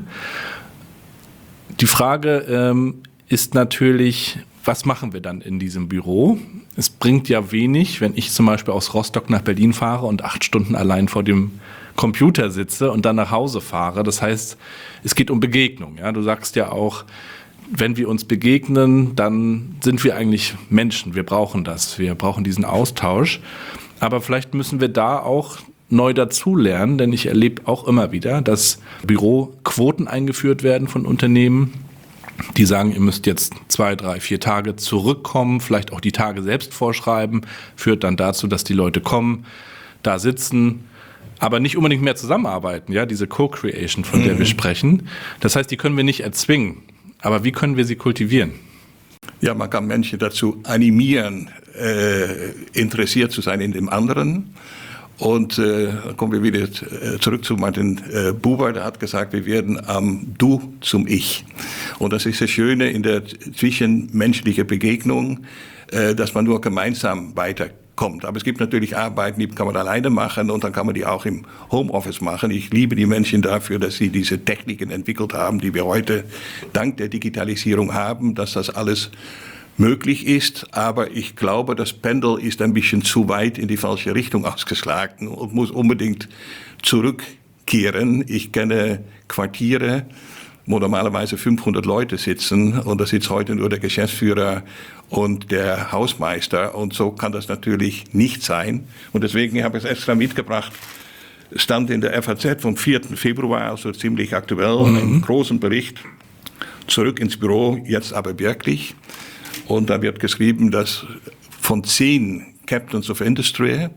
Die Frage ist natürlich, was machen wir dann in diesem Büro? Es bringt ja wenig, wenn ich zum Beispiel aus Rostock nach Berlin fahre und 8 Stunden allein vor dem Computer sitze und dann nach Hause fahre. Das heißt, es geht um Begegnung. Ja? Du sagst ja auch, wenn wir uns begegnen, dann sind wir eigentlich Menschen. Wir brauchen das. Wir brauchen diesen Austausch. Aber vielleicht müssen wir da auch neu dazulernen, denn ich erlebe auch immer wieder, dass Büroquoten eingeführt werden von Unternehmen, die sagen, ihr müsst jetzt 2, 3, 4 Tage zurückkommen, vielleicht auch die Tage selbst vorschreiben, führt dann dazu, dass die Leute kommen, da sitzen, aber nicht unbedingt mehr zusammenarbeiten, ja, diese Co-Creation, von der wir sprechen. Das heißt, die können wir nicht erzwingen, aber wie können wir sie kultivieren? Ja, man kann Menschen dazu animieren, interessiert zu sein in dem anderen. Und dann kommen wir wieder zurück zu Martin Buber, der hat gesagt, wir werden am Du zum Ich. Und das ist das Schöne in der zwischenmenschlichen Begegnung, dass man nur gemeinsam weiterkommt. Aber es gibt natürlich Arbeiten, die kann man alleine machen und dann kann man die auch im Homeoffice machen. Ich liebe die Menschen dafür, dass sie diese Techniken entwickelt haben, die wir heute dank der Digitalisierung haben, dass das alles möglich ist, aber ich glaube, das Pendel ist ein bisschen zu weit in die falsche Richtung ausgeschlagen und muss unbedingt zurückkehren. Ich kenne Quartiere, wo normalerweise 500 Leute sitzen und da sitzt heute nur der Geschäftsführer und der Hausmeister und so kann das natürlich nicht sein. Und deswegen habe ich es extra mitgebracht. Stand in der FAZ vom 4. Februar, also ziemlich aktuell, einen großen Bericht. Zurück ins Büro, jetzt aber wirklich. Und da wird geschrieben, dass von 10 Captains of Industry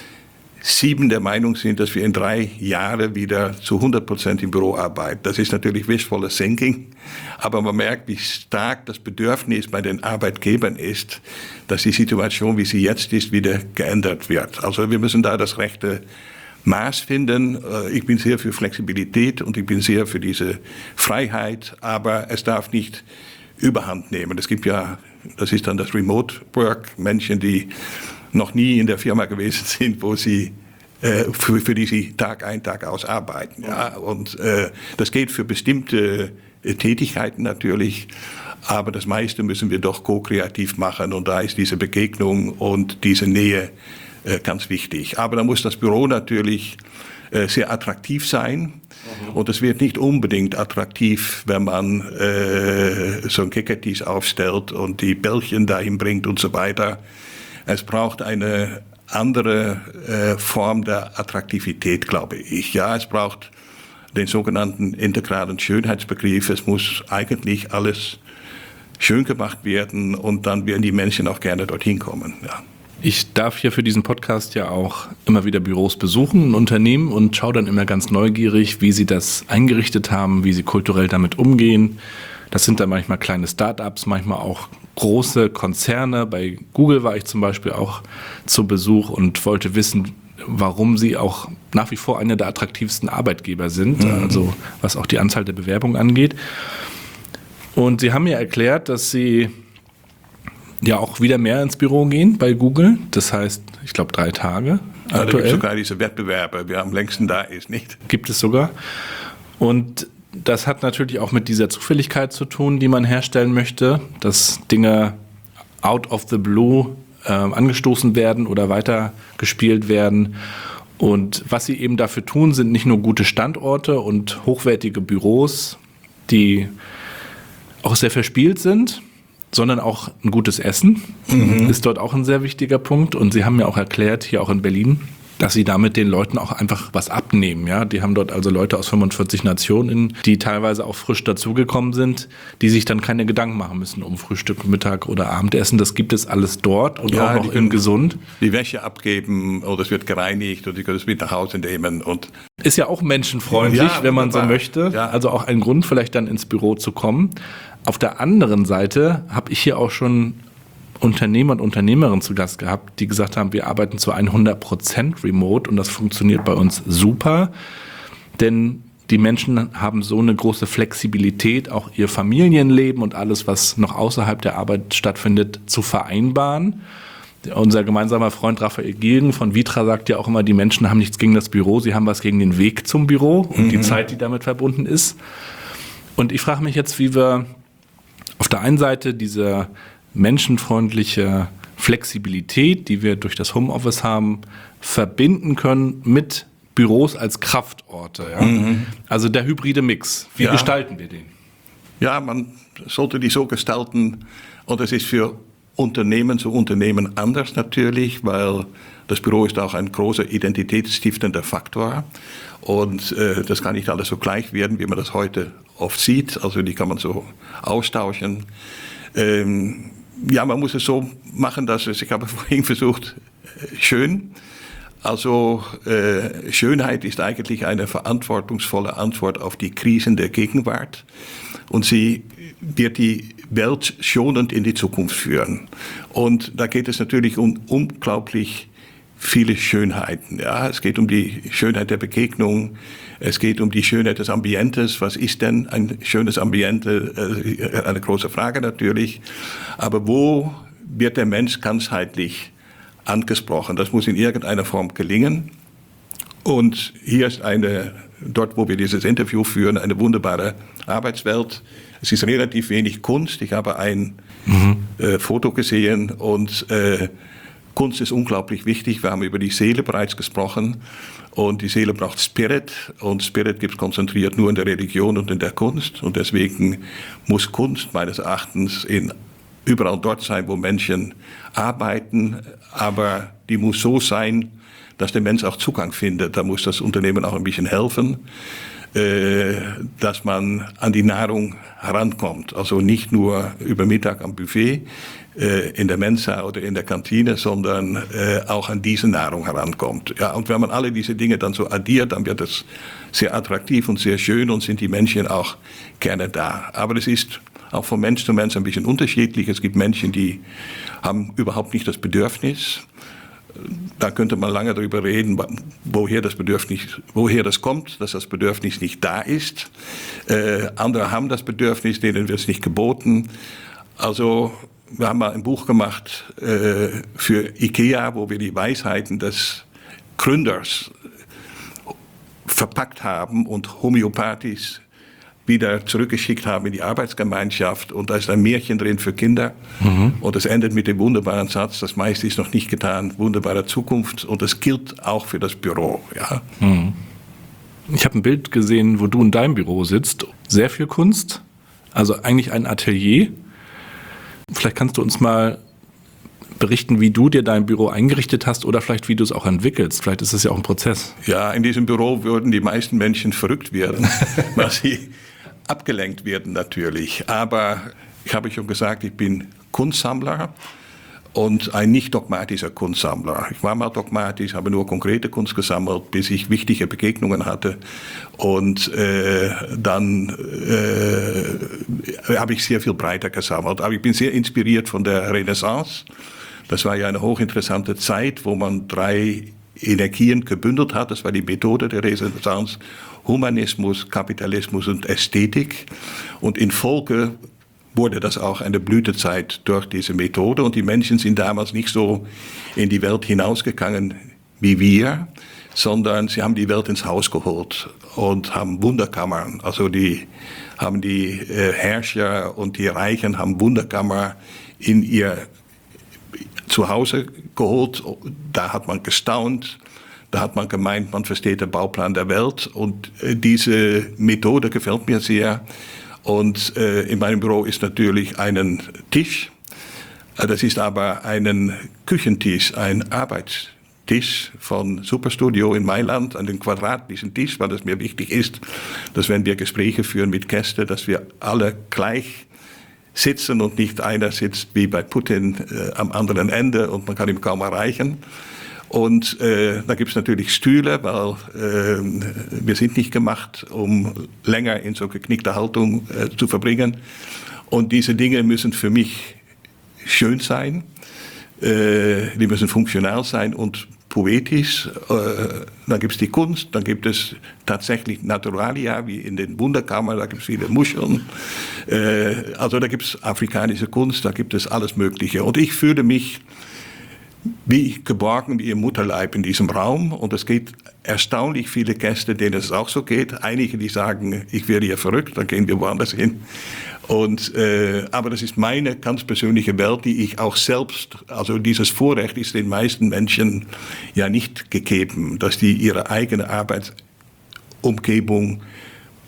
7 der Meinung sind, dass wir in 3 Jahren wieder zu 100% im Büro arbeiten. Das ist natürlich wishful thinking, aber man merkt, wie stark das Bedürfnis bei den Arbeitgebern ist, dass die Situation, wie sie jetzt ist, wieder geändert wird. Also wir müssen da das rechte Maß finden. Ich bin sehr für Flexibilität und ich bin sehr für diese Freiheit, aber es darf nicht Überhand nehmen. Es gibt ja, das ist dann das Remote Work, Menschen, die noch nie in der Firma gewesen sind, wo sie für die sie Tag ein, Tag aus arbeiten. Ja? Und das geht für bestimmte Tätigkeiten natürlich, aber das meiste müssen wir doch ko-kreativ machen und da ist diese Begegnung und diese Nähe ganz wichtig. Aber da muss das Büro natürlich sehr attraktiv sein. Und es wird nicht unbedingt attraktiv, wenn man so ein Kickertisch aufstellt und die Bällchen dahin bringt und so weiter. Es braucht eine andere Form der Attraktivität, glaube ich. Ja, es braucht den sogenannten integralen Schönheitsbegriff. Es muss eigentlich alles schön gemacht werden und dann werden die Menschen auch gerne dorthin kommen. Ja. Ich darf hier für diesen Podcast ja auch immer wieder Büros besuchen, ein Unternehmen und schaue dann immer ganz neugierig, wie sie das eingerichtet haben, wie sie kulturell damit umgehen. Das sind dann manchmal kleine Start-ups, manchmal auch große Konzerne. Bei Google war ich zum Beispiel auch zu Besuch und wollte wissen, warum sie auch nach wie vor einer der attraktivsten Arbeitgeber sind, also was auch die Anzahl der Bewerbungen angeht. Und sie haben mir erklärt, dass sie ja auch wieder mehr ins Büro gehen bei Google. Das heißt, ich glaube 3 Tage. Ja, da gibt es sogar diese Wettbewerbe, wer am längsten da ist, nicht? Gibt es sogar. Und das hat natürlich auch mit dieser Zufälligkeit zu tun, die man herstellen möchte, dass Dinge out of the blue angestoßen werden oder weitergespielt werden. Und was sie eben dafür tun, sind nicht nur gute Standorte und hochwertige Büros, die auch sehr verspielt sind, sondern auch ein gutes Essen ist dort auch ein sehr wichtiger Punkt. Und sie haben mir auch erklärt, hier auch in Berlin, dass sie damit den Leuten auch einfach was abnehmen. Ja? Die haben dort also Leute aus 45 Nationen, die teilweise auch frisch dazugekommen sind, die sich dann keine Gedanken machen müssen um Frühstück, Mittag oder Abendessen. Das gibt es alles dort und auch noch in gesund. Die Wäsche abgeben oder es wird gereinigt oder die können es mit nach Hause nehmen. Und ist ja auch menschenfreundlich, wenn man so möchte. Ja. Also auch ein Grund, vielleicht dann ins Büro zu kommen. Auf der anderen Seite habe ich hier auch schon Unternehmer und Unternehmerinnen zu Gast gehabt, die gesagt haben, wir arbeiten zu 100% remote und das funktioniert bei uns super, denn die Menschen haben so eine große Flexibilität, auch ihr Familienleben und alles, was noch außerhalb der Arbeit stattfindet, zu vereinbaren. Unser gemeinsamer Freund Raphael Gilgen von Vitra sagt ja auch immer, die Menschen haben nichts gegen das Büro, sie haben was gegen den Weg zum Büro und die Zeit, die damit verbunden ist. Und ich frage mich jetzt, wie wir auf der einen Seite diese menschenfreundliche Flexibilität, die wir durch das Homeoffice haben, verbinden können mit Büros als Kraftorte. Ja? Also der hybride Mix. Wie gestalten wir den? Ja, man sollte die so gestalten, und das ist für Unternehmen zu Unternehmen anders natürlich, weil das Büro ist auch ein großer identitätsstiftender Faktor. Und das kann nicht alles so gleich werden, wie man das heute oft sieht. Also die kann man so austauschen. Ja, man muss es so machen, dass es, ich habe vorhin versucht, schön. Also Schönheit ist eigentlich eine verantwortungsvolle Antwort auf die Krisen der Gegenwart. Und sie wird die Welt schonend in die Zukunft führen. Und da geht es natürlich um unglaublich viele Schönheiten. Ja, es geht um die Schönheit der Begegnung, es geht um die Schönheit des Ambientes. Was ist denn ein schönes Ambiente? Eine große Frage natürlich. Aber wo wird der Mensch ganzheitlich angesprochen? Das muss in irgendeiner Form gelingen. Und hier ist dort wo wir dieses Interview führen, eine wunderbare Arbeitswelt. Es ist relativ wenig Kunst. Ich habe ein Foto gesehen und Kunst ist unglaublich wichtig. Wir haben über die Seele bereits gesprochen und die Seele braucht Spirit und Spirit gibt es konzentriert nur in der Religion und in der Kunst und deswegen muss Kunst meines Erachtens überall dort sein, wo Menschen arbeiten, aber die muss so sein, dass der Mensch auch Zugang findet. Da muss das Unternehmen auch ein bisschen helfen, dass man an die Nahrung herankommt. Also nicht nur über Mittag am Buffet, in der Mensa oder in der Kantine, sondern auch an diese Nahrung herankommt. Ja, und wenn man alle diese Dinge dann so addiert, dann wird es sehr attraktiv und sehr schön und sind die Menschen auch gerne da. Aber es ist auch von Mensch zu Mensch ein bisschen unterschiedlich. Es gibt Menschen, die haben überhaupt nicht das Bedürfnis. Da könnte man lange darüber reden, woher das kommt, dass das Bedürfnis nicht da ist. Andere haben das Bedürfnis, denen wird es nicht geboten. Also wir haben mal ein Buch gemacht für IKEA, wo wir die Weisheiten des Gründers verpackt haben und homöopathisch wieder zurückgeschickt haben in die Arbeitsgemeinschaft. Und da ist ein Märchen drin für Kinder. Und es endet mit dem wunderbaren Satz, das meiste ist noch nicht getan, wunderbare Zukunft. Und das gilt auch für das Büro. Ja. Ich habe ein Bild gesehen, wo du in deinem Büro sitzt. Sehr viel Kunst, also eigentlich ein Atelier. Vielleicht kannst du uns mal berichten, wie du dir dein Büro eingerichtet hast oder vielleicht wie du es auch entwickelst. Vielleicht ist es ja auch ein Prozess. Ja, in diesem Büro würden die meisten Menschen verrückt werden, weil sie abgelenkt werden natürlich. Aber ich habe schon gesagt, ich bin Kunstsammler und ein nicht dogmatischer Kunstsammler. Ich war mal dogmatisch, habe nur konkrete Kunst gesammelt, bis ich wichtige Begegnungen hatte. Und dann habe ich sehr viel breiter gesammelt. Aber ich bin sehr inspiriert von der Renaissance. Das war ja eine hochinteressante Zeit, wo man 3 Energien gebündelt hat. Das war die Methode der Renaissance: Humanismus, Kapitalismus und Ästhetik. Und in Folge wurde das auch eine Blütezeit durch diese Methode. Und die Menschen sind damals nicht so in die Welt hinausgegangen wie wir, sondern sie haben die Welt ins Haus geholt und haben Wunderkammern. Also die Herrscher und die Reichen haben Wunderkammer in ihr Zuhause geholt. Da hat man gestaunt. Da hat man gemeint, man versteht den Bauplan der Welt. Und diese Methode gefällt mir sehr. Und in meinem Büro ist natürlich ein Tisch. Das ist aber ein Küchentisch, ein Arbeitstisch von Superstudio in Mailand, einen quadratischen Tisch, weil es mir wichtig ist, dass wenn wir Gespräche führen mit Gästen, dass wir alle gleich sitzen und nicht einer sitzt wie bei Putin am anderen Ende und man kann ihn kaum erreichen. Und da gibt es natürlich Stühle, weil wir sind nicht gemacht, um länger in so geknickter Haltung zu verbringen. Und diese Dinge müssen für mich schön sein, die müssen funktional sein und poetisch. Dann gibt es die Kunst, dann gibt es tatsächlich Naturalia, wie in den Wunderkammern, da gibt es viele Muscheln. Also da gibt es afrikanische Kunst, da gibt es alles Mögliche. Und ich fühle mich wie geborgen, wie im Mutterleib in diesem Raum. Und es geht erstaunlich viele Gäste, denen es auch so geht. Einige, die sagen, ich werde hier verrückt, dann gehen wir woanders hin. Und, aber das ist meine ganz persönliche Welt, die ich auch selbst, also dieses Vorrecht ist den meisten Menschen ja nicht gegeben, dass die ihre eigene Arbeitsumgebung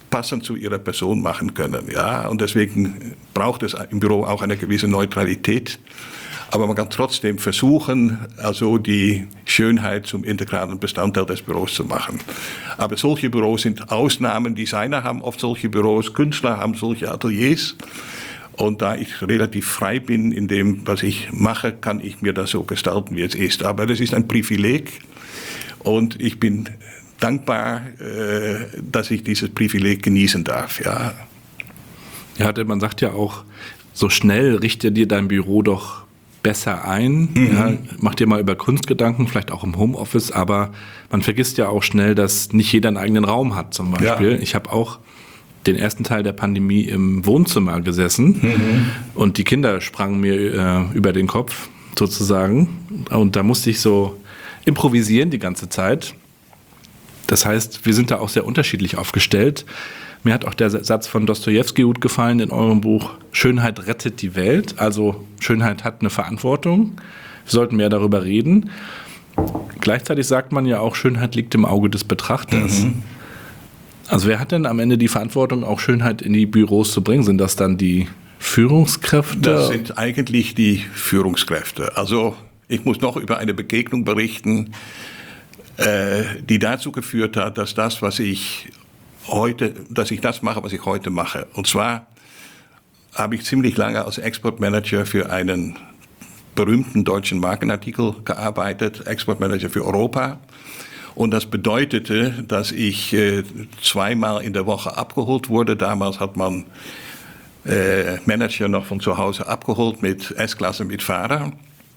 passend zu ihrer Person machen können. Ja? Und deswegen braucht es im Büro auch eine gewisse Neutralität. Aber man kann trotzdem versuchen, also die Schönheit zum integralen Bestandteil des Büros zu machen. Aber solche Büros sind Ausnahmen. Designer haben oft solche Büros, Künstler haben solche Ateliers. Und da ich relativ frei bin in dem, was ich mache, kann ich mir das so gestalten, wie es ist. Aber das ist ein Privileg und ich bin dankbar, dass ich dieses Privileg genießen darf. Ja, Man sagt ja auch, so schnell richte dir dein Büro doch besser ein. Ja, mach dir mal über Kunst Gedanken, vielleicht auch im Homeoffice, aber man vergisst ja auch schnell, dass nicht jeder einen eigenen Raum hat zum Beispiel. Ja. Ich habe auch den ersten Teil der Pandemie im Wohnzimmer gesessen und die Kinder sprangen mir über den Kopf sozusagen und da musste ich so improvisieren die ganze Zeit. Das heißt, wir sind da auch sehr unterschiedlich aufgestellt. Mir hat auch der Satz von Dostojewski gut gefallen in eurem Buch, Schönheit rettet die Welt. Also Schönheit hat eine Verantwortung. Wir sollten mehr darüber reden. Gleichzeitig sagt man ja auch, Schönheit liegt im Auge des Betrachters. Also wer hat denn am Ende die Verantwortung, auch Schönheit in die Büros zu bringen? Sind das dann die Führungskräfte? Das sind eigentlich die Führungskräfte. Also ich muss noch über eine Begegnung berichten, die dazu geführt hat, dass das mache, was ich heute mache. Und zwar habe ich ziemlich lange als Exportmanager für einen berühmten deutschen Markenartikel gearbeitet, Exportmanager für Europa. Und das bedeutete, dass ich 2-mal in der Woche abgeholt wurde. Damals hat man Manager noch von zu Hause abgeholt mit S-Klasse mit Fahrer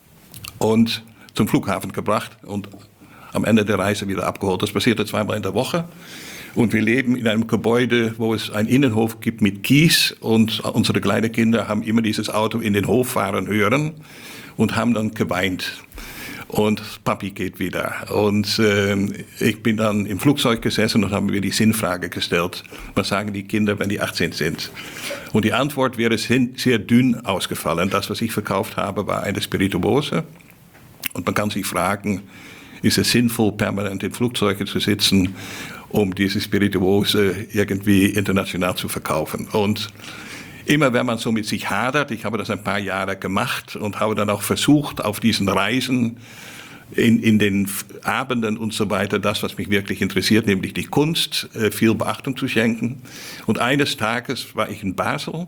und zum Flughafen gebracht und am Ende der Reise wieder abgeholt. Das passierte 2-mal in der Woche. Und wir leben in einem Gebäude, wo es einen Innenhof gibt mit Kies. Und unsere kleinen Kinder haben immer dieses Auto in den Hof fahren hören und haben dann geweint. Und Papi geht wieder. Und ich bin dann im Flugzeug gesessen und habe mir die Sinnfrage gestellt. Was sagen die Kinder, wenn die 18 sind? Und die Antwort wäre sehr dünn ausgefallen. Das, was ich verkauft habe, war eine Spirituose. Und man kann sich fragen, ist es sinnvoll, permanent in Flugzeugen zu sitzen, um diese Spirituose irgendwie international zu verkaufen? Und immer wenn man so mit sich hadert, ich habe das ein paar Jahre gemacht und habe dann auch versucht, auf diesen Reisen, in den Abenden und so weiter, das, was mich wirklich interessiert, nämlich die Kunst, viel Beachtung zu schenken. Und eines Tages war ich in Basel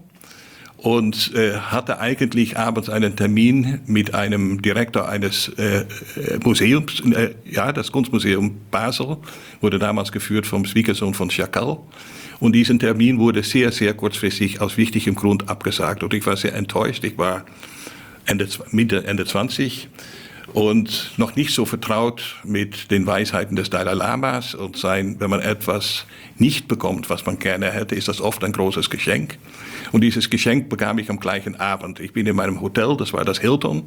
und hatte eigentlich abends einen Termin mit einem Direktor eines Museums, das Kunstmuseum Basel, wurde damals geführt vom Schwiegersohn von Chagall. Und diesen Termin wurde sehr, sehr kurzfristig aus wichtigem Grund abgesagt. Und ich war sehr enttäuscht. Ich war Ende 20 und noch nicht so vertraut mit den Weisheiten des Dalai Lamas. Und wenn man etwas nicht bekommt, was man gerne hätte, ist das oft ein großes Geschenk. Und dieses Geschenk bekam ich am gleichen Abend. Ich bin in meinem Hotel, das war das Hilton,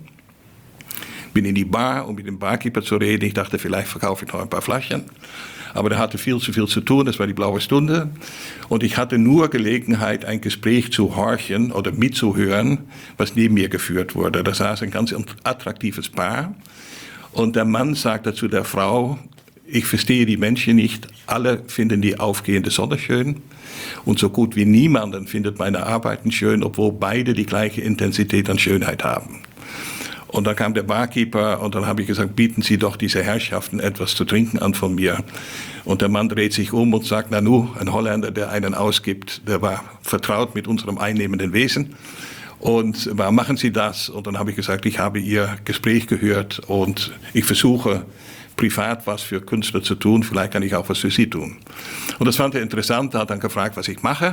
bin in die Bar, um mit dem Barkeeper zu reden. Ich dachte, vielleicht verkaufe ich noch ein paar Flaschen. Aber der hatte viel zu tun, das war die blaue Stunde. Und ich hatte nur Gelegenheit, ein Gespräch zu horchen oder mitzuhören, was neben mir geführt wurde. Da saß ein ganz attraktives Paar. Und der Mann sagte zu der Frau, ich verstehe die Menschen nicht, alle finden die aufgehende Sonne schön. Und so gut wie niemanden findet meine Arbeiten schön, obwohl beide die gleiche Intensität an Schönheit haben. Und dann kam der Barkeeper und dann habe ich gesagt, bieten Sie doch diese Herrschaften etwas zu trinken an von mir. Und der Mann dreht sich um und sagt, na nu, ein Holländer, der einen ausgibt, der war vertraut mit unserem einnehmenden Wesen. Und machen Sie das? Und dann habe ich gesagt, ich habe Ihr Gespräch gehört und ich versuche privat was für Künstler zu tun, vielleicht kann ich auch was für Sie tun. Und das fand er interessant, er hat dann gefragt, was ich mache.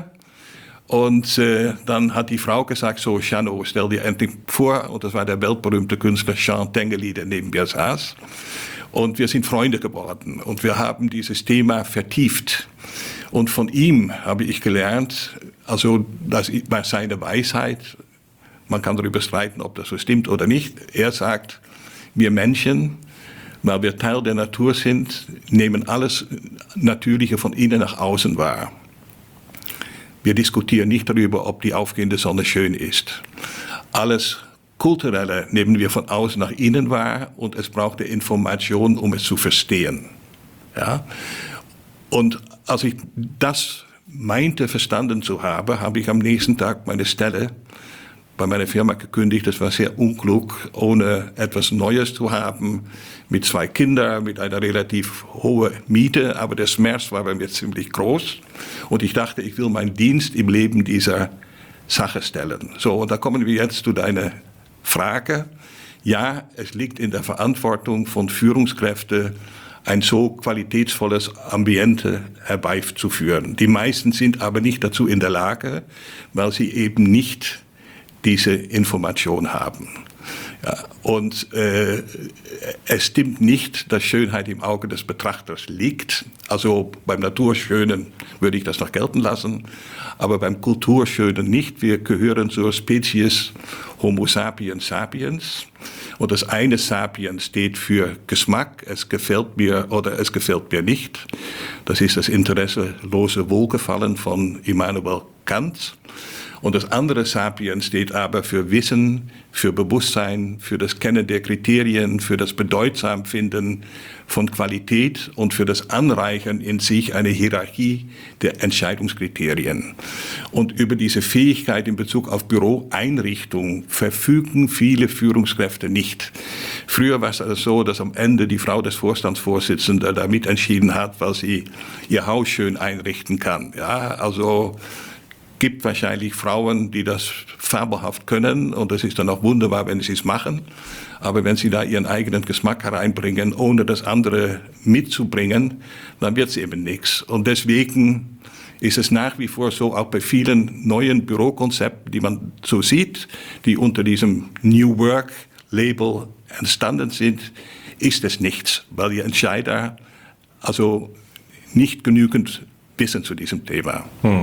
Und dann hat die Frau gesagt, so Jeannot, stell dir endlich vor, und das war der weltberühmte Künstler Jean Tinguely, der neben mir saß. Und wir sind Freunde geworden und wir haben dieses Thema vertieft. Und von ihm habe ich gelernt, also das war seine Weisheit, man kann darüber streiten, ob das so stimmt oder nicht. Er sagt, wir Menschen, weil wir Teil der Natur sind, nehmen alles Natürliche von innen nach außen wahr. Wir diskutieren nicht darüber, ob die aufgehende Sonne schön ist. Alles Kulturelle nehmen wir von außen nach innen wahr und es braucht die Information, um es zu verstehen. Ja? Und als ich das meinte verstanden zu haben, habe ich am nächsten Tag meine Stelle bei meiner Firma gekündigt. Das war sehr unklug, ohne etwas Neues zu haben, mit 2 Kindern, mit einer relativ hohen Miete. Aber der Schmerz war bei mir ziemlich groß. Und ich dachte, ich will meinen Dienst im Leben dieser Sache stellen. So, und da kommen wir jetzt zu deiner Frage. Ja, es liegt in der Verantwortung von Führungskräften, ein so qualitätsvolles Ambiente herbeizuführen. Die meisten sind aber nicht dazu in der Lage, weil sie eben nicht diese Information haben. Ja, und es stimmt nicht, dass Schönheit im Auge des Betrachters liegt. Also beim Naturschönen würde ich das noch gelten lassen, aber beim Kulturschönen nicht. Wir gehören zur Spezies Homo sapiens sapiens. Und das eine Sapiens steht für Geschmack, es gefällt mir oder es gefällt mir nicht. Das ist das interesselose Wohlgefallen von Immanuel Kant. Und das andere Sapiens steht aber für Wissen, für Bewusstsein, für das Kennen der Kriterien, für das Bedeutsamfinden von Qualität und für das Anreichern in sich einer Hierarchie der Entscheidungskriterien. Und über diese Fähigkeit in Bezug auf Büroeinrichtung verfügen viele Führungskräfte nicht. Früher war es also so, dass am Ende die Frau des Vorstandsvorsitzenden damit entschieden hat, weil sie ihr Haus schön einrichten kann. Ja, also gibt wahrscheinlich Frauen, die das fabelhaft können und es ist dann auch wunderbar, wenn sie es machen. Aber wenn sie da ihren eigenen Geschmack hereinbringen, ohne das andere mitzubringen, dann wird es eben nichts. Und deswegen ist es nach wie vor so, auch bei vielen neuen Bürokonzepten, die man so sieht, die unter diesem New Work Label entstanden sind, ist es nichts, weil die Entscheider also nicht genügend wissen zu diesem Thema.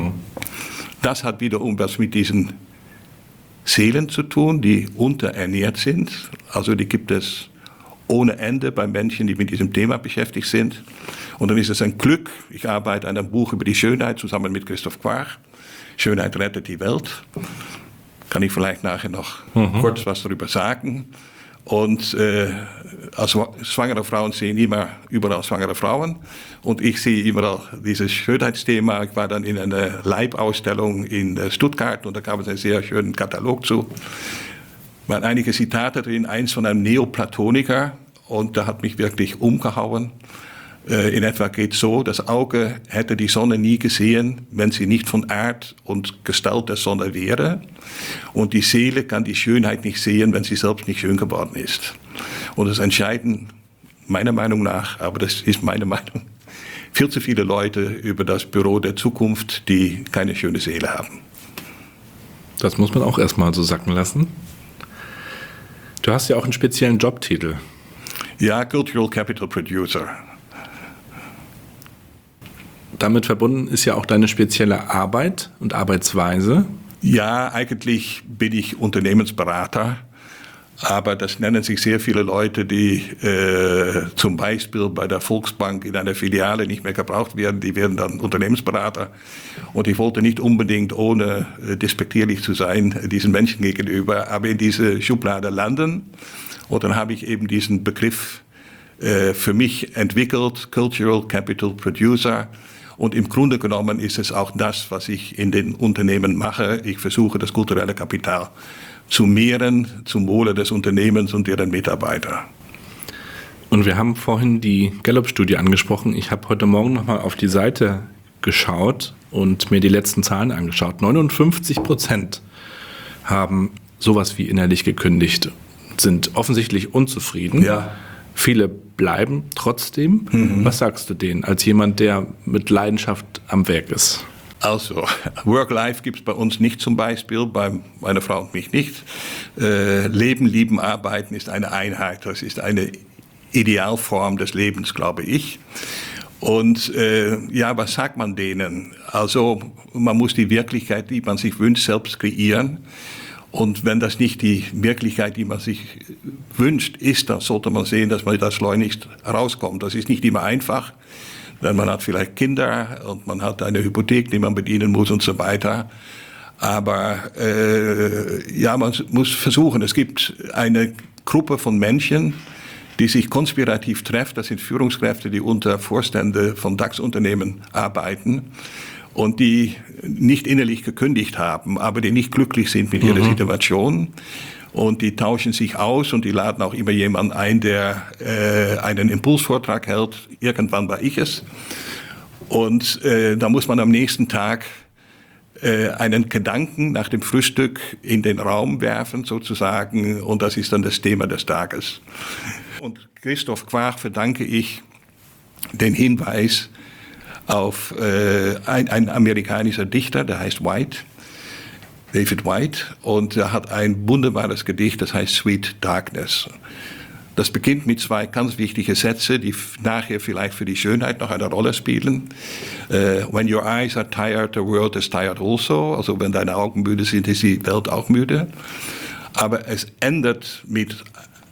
Das hat wiederum was mit diesen Seelen zu tun, die unterernährt sind. Also die gibt es ohne Ende bei Menschen, die mit diesem Thema beschäftigt sind. Und dann ist es ein Glück. Ich arbeite an einem Buch über die Schönheit zusammen mit Christoph Quarch. Schönheit rettet die Welt. Kann ich vielleicht nachher noch kurz was darüber sagen. Und also schwangere Frauen sehen immer überall schwangere Frauen. Und ich sehe überall dieses Schönheitsthema. Ich war dann in einer Leibausstellung in Stuttgart und da gab es einen sehr schönen Katalog zu. Da waren einige Zitate drin, eins von einem Neoplatoniker und da hat mich wirklich umgehauen. In etwa geht so, das Auge hätte die Sonne nie gesehen, wenn sie nicht von Art und Gestalt der Sonne wäre. Und die Seele kann die Schönheit nicht sehen, wenn sie selbst nicht schön geworden ist. Und es entscheiden, meiner Meinung nach, aber das ist meine Meinung, viel zu viele Leute über das Büro der Zukunft, die keine schöne Seele haben. Das muss man auch erstmal so sacken lassen. Du hast ja auch einen speziellen Jobtitel. Ja, Cultural Capital Producer. Damit verbunden ist ja auch deine spezielle Arbeit und Arbeitsweise. Ja, eigentlich bin ich Unternehmensberater, aber das nennen sich sehr viele Leute, die zum Beispiel bei der Volksbank in einer Filiale nicht mehr gebraucht werden, die werden dann Unternehmensberater. Und ich wollte nicht unbedingt, ohne despektierlich zu sein, diesen Menschen gegenüber, aber in diese Schublade landen. Und dann habe ich eben diesen Begriff für mich entwickelt, Cultural Capital Producer. Und im Grunde genommen ist es auch das, was ich in den Unternehmen mache. Ich versuche, das kulturelle Kapital zu mehren, zum Wohle des Unternehmens und deren Mitarbeiter. Und wir haben vorhin die Gallup-Studie angesprochen. Ich habe heute Morgen nochmal auf die Seite geschaut und mir die letzten Zahlen angeschaut. 59% haben sowas wie innerlich gekündigt, sind offensichtlich unzufrieden. Ja. Viele bleiben trotzdem. Was sagst du denen als jemand, der mit Leidenschaft am Werk ist? Also, Work-Life gibt es bei uns nicht zum Beispiel, bei meiner Frau und mich nicht. Leben, lieben, arbeiten ist eine Einheit. Das ist eine Idealform des Lebens, glaube ich. Und ja, was sagt man denen? Also, man muss die Wirklichkeit, die man sich wünscht, selbst kreieren. Und wenn das nicht die Wirklichkeit, die man sich wünscht, ist, dann sollte man sehen, dass man da schleunigst rauskommt. Das ist nicht immer einfach, denn man hat vielleicht Kinder und man hat eine Hypothek, die man bedienen muss und so weiter. Aber ja, man muss versuchen. Es gibt eine Gruppe von Menschen, die sich konspirativ trifft. Das sind Führungskräfte, die unter Vorstände von DAX-Unternehmen arbeiten. und die nicht innerlich gekündigt haben, aber die nicht glücklich sind mit ihrer Situation. Und die tauschen sich aus und die laden auch immer jemanden ein, der einen Impulsvortrag hält. Irgendwann war ich es. Und da muss man am nächsten Tag einen Gedanken nach dem Frühstück in den Raum werfen, sozusagen. Und das ist dann das Thema des Tages. Und Christoph Quark verdanke ich den Hinweis auf ein amerikanischer Dichter, der heißt White. David White, und er hat ein wunderbares Gedicht, das heißt Sweet Darkness. Das beginnt mit 2 ganz wichtige Sätze, die nachher vielleicht für die Schönheit noch eine Rolle spielen. When your eyes are tired, the world is tired also. Also wenn deine Augen müde sind, ist die Welt auch müde. Aber es endet mit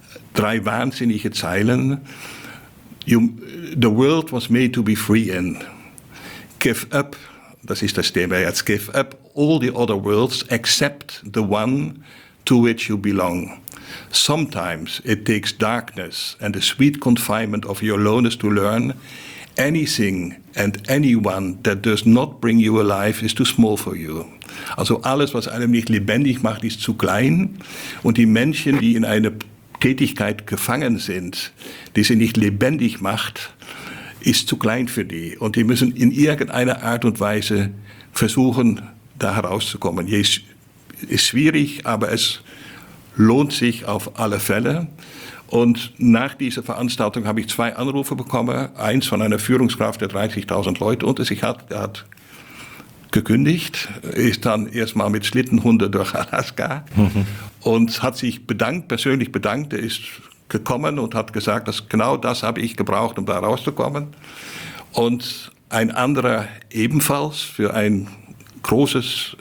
3 wahnsinnige Zeilen. The world was made to be free in. Give up. Das ist das Thema jetzt. Give up all the other worlds except the one to which you belong. Sometimes it takes darkness and the sweet confinement of your loneliness to learn anything and anyone that does not bring you alive is too small for you. Also alles, was einem nicht lebendig macht, ist zu klein. Und die Menschen, die in einer Tätigkeit gefangen sind, die sie nicht lebendig macht, ist zu klein für die. Und die müssen in irgendeiner Art und Weise versuchen, da herauszukommen. Ist schwierig, aber es lohnt sich auf alle Fälle. Und nach dieser Veranstaltung habe ich 2 Anrufe bekommen. Eins von einer Führungskraft, der 30.000 Leute unter sich hat. Der hat gekündigt, ist dann erstmal mit Schlittenhunden durch Alaska und hat sich persönlich bedankt. Er ist gekommen und hat gesagt, dass genau das habe ich gebraucht, um da rauszukommen. Und ein anderer ebenfalls für ein großes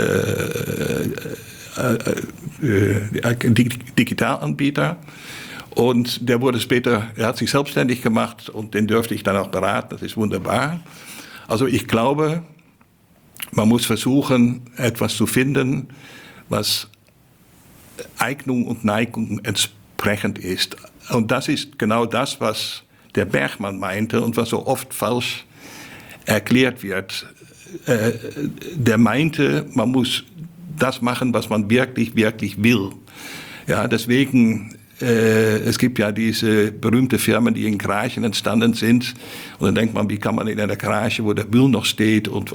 Digitalanbieter. Und der wurde später, er hat sich selbstständig gemacht und den dürfte ich dann auch beraten. Das ist wunderbar. Also ich glaube, man muss versuchen, etwas zu finden, was Eignung und Neigung entsprechend ist. Und das ist genau das, was der Bergmann meinte und was so oft falsch erklärt wird. Der meinte, man muss das machen, was man wirklich, wirklich will. Ja, deswegen, es gibt ja diese berühmte Firmen, die in Garagen entstanden sind. Und dann denkt man, wie kann man in einer Garage, wo der Müll noch steht, und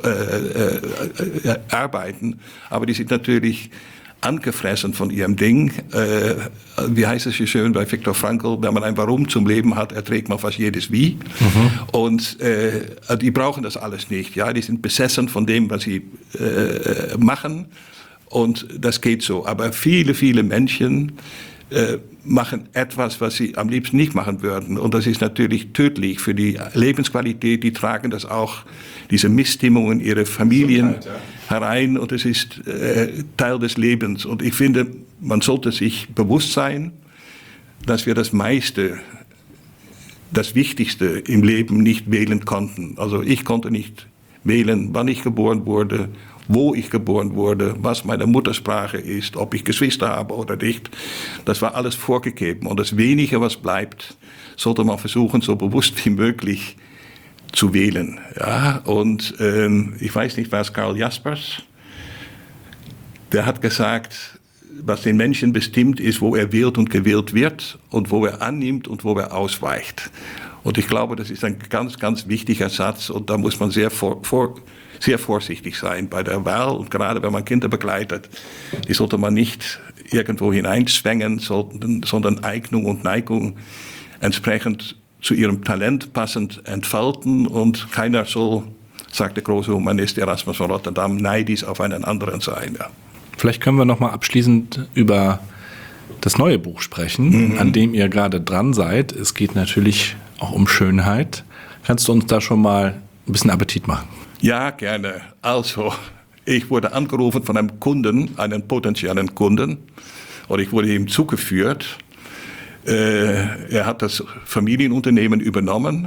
arbeiten. Aber die sind natürlich angefressen von ihrem Ding. Wie heißt es so schön bei Viktor Frankl, wenn man ein Warum zum Leben hat, erträgt man fast jedes Wie. Und die brauchen das alles nicht. Ja? Die sind besessen von dem, was sie machen. Und das geht so. Aber viele, viele Menschen machen etwas, was sie am liebsten nicht machen würden. Und das ist natürlich tödlich für die Lebensqualität. Die tragen das auch, diese Missstimmung in ihre Familien herein. Und es ist Teil des Lebens. Und ich finde, man sollte sich bewusst sein, dass wir das meiste, das Wichtigste im Leben nicht wählen konnten. Also ich konnte nicht wählen, wann ich geboren wurde, wo ich geboren wurde, was meine Muttersprache ist, ob ich Geschwister habe oder nicht. Das war alles vorgegeben. Und das Wenige, was bleibt, sollte man versuchen, so bewusst wie möglich zu wählen. Ja? Und ich weiß nicht, was Karl Jaspers, der hat gesagt, was den Menschen bestimmt ist, wo er wählt und gewählt wird und wo er annimmt und wo er ausweicht. Und ich glaube, das ist ein ganz, ganz wichtiger Satz und da muss man sehr vorsichtig sein bei der Wahl und gerade wenn man Kinder begleitet, die sollte man nicht irgendwo hineinzwängen, sondern Eignung und Neigung entsprechend zu ihrem Talent passend entfalten und keiner soll, sagt der große Humanist Erasmus von Rotterdam, neidisch auf einen anderen sein. Ja. Vielleicht können wir noch mal abschließend über das neue Buch sprechen, an dem ihr gerade dran seid. Es geht natürlich auch um Schönheit. Kannst du uns da schon mal ein bisschen Appetit machen? Ja, gerne. Also, ich wurde angerufen von einem Kunden, einem potenziellen Kunden, und ich wurde ihm zugeführt. Er hat das Familienunternehmen übernommen,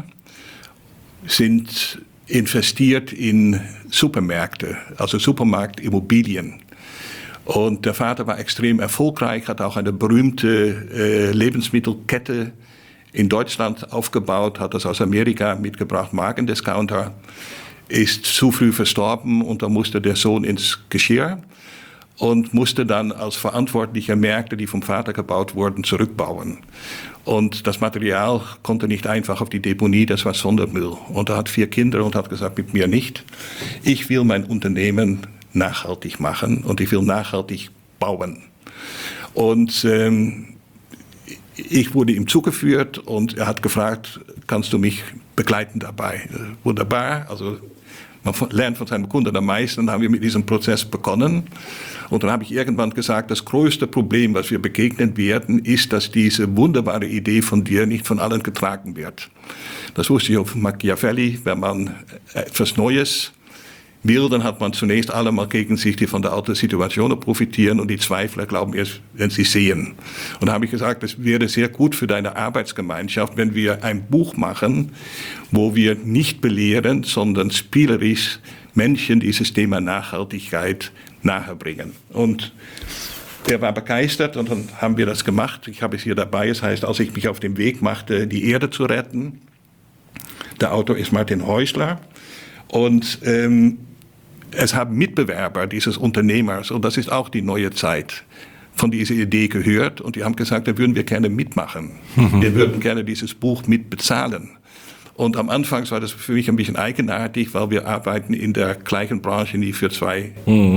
sind investiert in Supermärkte, also Supermarktimmobilien. Und der Vater war extrem erfolgreich, hat auch eine berühmte Lebensmittelkette in Deutschland aufgebaut, hat das aus Amerika mitgebracht, Markendiscounter. ist zu früh verstorben und da musste der Sohn ins Geschirr und musste dann als verantwortlicher Märkte, die vom Vater gebaut wurden, zurückbauen. Und das Material konnte nicht einfach auf die Deponie, das war Sondermüll. Und er hat 4 Kinder und hat gesagt, mit mir nicht. Ich will mein Unternehmen nachhaltig machen und ich will nachhaltig bauen. Und ich wurde ihm zugeführt und er hat gefragt, kannst du mich begleiten dabei? Wunderbar, also man lernt von seinem Kunden am meisten. Dann haben wir mit diesem Prozess begonnen. Und dann habe ich irgendwann gesagt, das größte Problem, was wir begegnen werden, ist, dass diese wunderbare Idee von dir nicht von allen getragen wird. Das wusste ich von Machiavelli. Wenn man etwas Neues will, dann hat man zunächst alle mal gegen sich, die von der alten Situation profitieren und die Zweifler glauben erst, wenn sie sehen. Und da habe ich gesagt, es wäre sehr gut für deine Arbeitsgemeinschaft, wenn wir ein Buch machen, wo wir nicht belehren, sondern spielerisch Menschen dieses Thema Nachhaltigkeit nahebringen. Und er war begeistert und dann haben wir das gemacht. Ich habe es hier dabei. Es heißt, als ich mich auf den Weg machte, die Erde zu retten. Der Autor ist Martin Häusler. Und es haben Mitbewerber dieses Unternehmers, und das ist auch die neue Zeit, von dieser Idee gehört. Und die haben gesagt, da würden wir gerne mitmachen. Wir würden gerne dieses Buch mitbezahlen. Und am Anfang war das für mich ein bisschen eigenartig, weil wir arbeiten in der gleichen Branche, nie für 2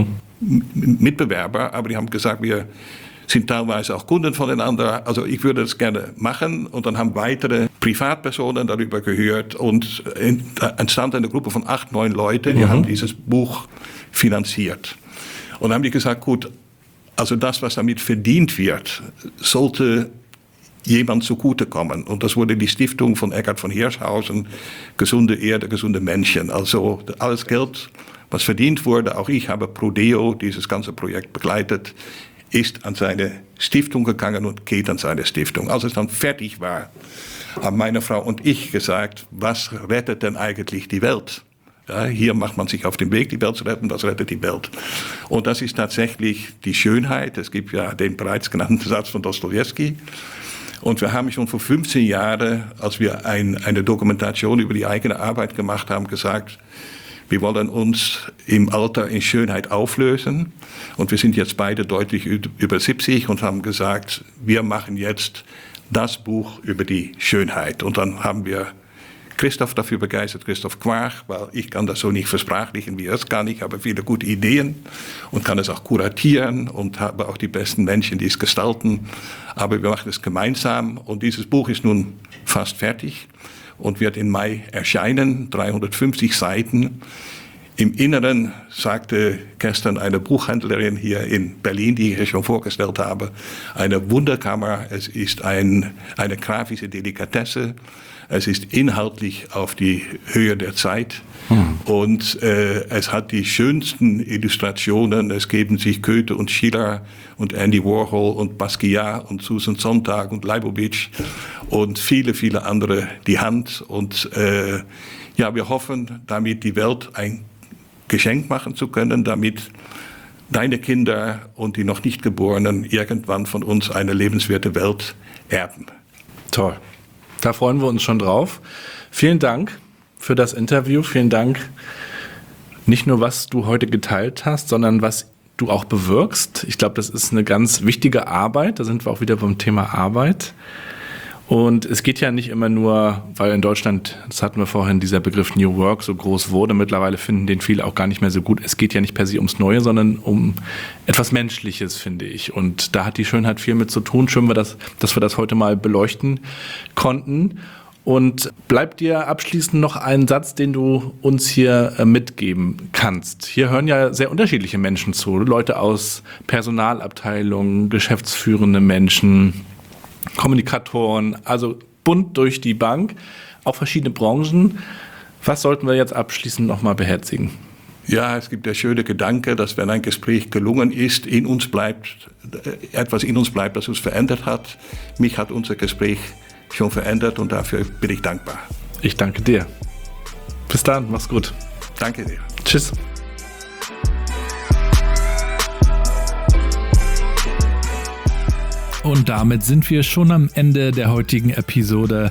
Mitbewerber. Aber die haben gesagt, wir sind teilweise auch Kunden voneinander. Also ich würde das gerne machen. Und dann haben weitere Privatpersonen darüber gehört. Und entstand eine Gruppe von 8, 9 Leuten, die haben dieses Buch finanziert. Und dann haben die gesagt, gut, also das, was damit verdient wird, sollte jemand zugutekommen. Und das wurde die Stiftung von Eckhard von Hirschhausen, Gesunde Erde, gesunde Menschen. Also alles Geld, was verdient wurde, auch ich habe Prodeo, dieses ganze Projekt begleitet, ist an seine Stiftung gegangen und geht an seine Stiftung. Als es dann fertig war, haben meine Frau und ich gesagt, was rettet denn eigentlich die Welt? Ja, hier macht man sich auf den Weg, die Welt zu retten, was rettet die Welt? Und das ist tatsächlich die Schönheit. Es gibt ja den bereits genannten Satz von Dostojewski. Und wir haben schon vor 15 Jahren, als wir eine Dokumentation über die eigene Arbeit gemacht haben, gesagt, wir wollen uns im Alter in Schönheit auflösen. Und wir sind jetzt beide deutlich über 70 und haben gesagt, wir machen jetzt das Buch über die Schönheit. Und dann haben wir Christoph dafür begeistert, Christoph Quarch, weil ich kann das so nicht versprachlichen, wie er es kann. Ich habe viele gute Ideen und kann es auch kuratieren und habe auch die besten Menschen, die es gestalten. Aber wir machen es gemeinsam und dieses Buch ist nun fast fertig und wird im Mai erscheinen, 350 Seiten. Im Inneren sagte gestern eine Buchhändlerin hier in Berlin, die ich hier schon vorgestellt habe, eine Wunderkammer. Es ist eine grafische Delikatesse. Es ist inhaltlich auf die Höhe der Zeit. Und es hat die schönsten Illustrationen. Es geben sich Goethe und Schiller und Andy Warhol und Basquiat und Susan Sontag und Leibowitsch und viele, viele andere die Hand. Und ja, wir hoffen, damit die Welt ein Geschenk machen zu können, damit deine Kinder und die noch nicht Geborenen irgendwann von uns eine lebenswerte Welt erben. Toll. Da freuen wir uns schon drauf. Vielen Dank für das Interview. Vielen Dank nicht nur, was du heute geteilt hast, sondern was du auch bewirkst. Ich glaube, das ist eine ganz wichtige Arbeit. Da sind wir auch wieder beim Thema Arbeit. Und es geht ja nicht immer nur, weil in Deutschland, das hatten wir vorhin, dieser Begriff New Work so groß wurde. Mittlerweile finden den viele auch gar nicht mehr so gut. Es geht ja nicht per se ums Neue, sondern um etwas Menschliches, finde ich. Und da hat die Schönheit viel mit zu tun. Schön, dass wir das heute mal beleuchten konnten. Und bleibt dir abschließend noch ein Satz, den du uns hier mitgeben kannst. Hier hören ja sehr unterschiedliche Menschen zu. Leute aus Personalabteilungen, geschäftsführende Menschen, Kommunikatoren, also bunt durch die Bank, auch verschiedene Branchen. Was sollten wir jetzt abschließend nochmal beherzigen? Ja, es gibt der schöne Gedanke, dass wenn ein Gespräch gelungen ist, etwas in uns bleibt, das uns verändert hat. Mich hat unser Gespräch schon verändert und dafür bin ich dankbar. Ich danke dir. Bis dann, mach's gut. Danke dir. Tschüss. Und damit sind wir schon am Ende der heutigen Episode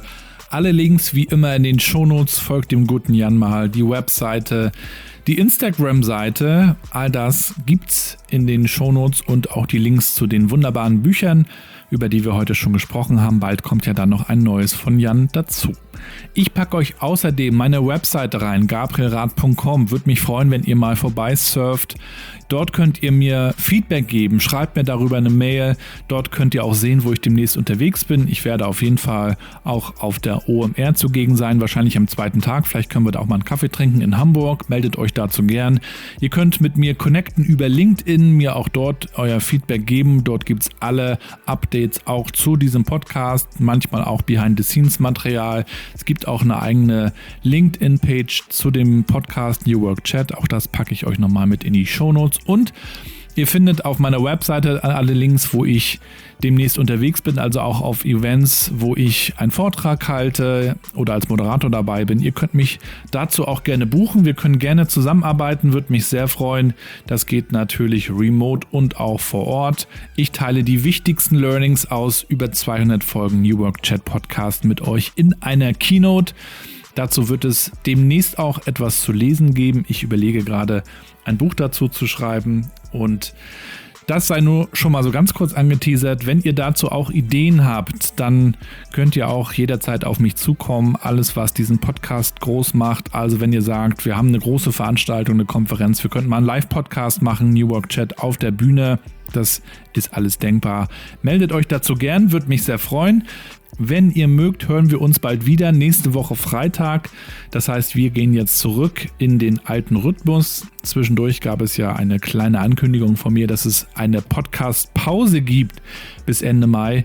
Alle Links wie immer in den Shownotes, folgt dem guten Jan mal, die Webseite, die Instagram-Seite, all das gibt's in den Shownotes und auch die Links zu den wunderbaren Büchern, über die wir heute schon gesprochen haben. Bald kommt ja dann noch ein neues von Jan dazu. Ich packe euch außerdem meine Webseite rein, gabrielrath.com. Würde mich freuen, wenn ihr mal vorbeisurft. Dort könnt ihr mir Feedback geben, schreibt mir darüber eine Mail. Dort könnt ihr auch sehen, wo ich demnächst unterwegs bin. Ich werde auf jeden Fall auch auf der OMR zugegen sein, wahrscheinlich am 2. Tag. Vielleicht können wir da auch mal einen Kaffee trinken in Hamburg. Meldet euch dazu gern. Ihr könnt mit mir connecten über LinkedIn, mir auch dort euer Feedback geben. Dort gibt es alle Updates auch zu diesem Podcast, manchmal auch Behind-the-Scenes-Material. Es gibt auch eine eigene LinkedIn-Page zu dem Podcast New Work Chat. Auch das packe ich euch nochmal mit in die Shownotes. Und ihr findet auf meiner Webseite alle Links, wo ich demnächst unterwegs bin, also auch auf Events, wo ich einen Vortrag halte oder als Moderator dabei bin. Ihr könnt mich dazu auch gerne buchen. Wir können gerne zusammenarbeiten, würde mich sehr freuen. Das geht natürlich remote und auch vor Ort. Ich teile die wichtigsten Learnings aus über 200 Folgen New Work Chat Podcast mit euch in einer Keynote. Dazu wird es demnächst auch etwas zu lesen geben. Ich überlege gerade, ein Buch dazu zu schreiben, und das sei nur schon mal so ganz kurz angeteasert. Wenn ihr dazu auch Ideen habt, dann könnt ihr auch jederzeit auf mich zukommen. Alles, was diesen Podcast groß macht. Also wenn ihr sagt, wir haben eine große Veranstaltung, eine Konferenz, wir könnten mal einen Live-Podcast machen, New Work Chat auf der Bühne. Das ist alles denkbar. Meldet euch dazu gern, würde mich sehr freuen. Wenn ihr mögt, hören wir uns bald wieder, nächste Woche Freitag. Das heißt, wir gehen jetzt zurück in den alten Rhythmus. Zwischendurch gab es ja eine kleine Ankündigung von mir, dass es eine Podcast-Pause gibt bis Ende Mai.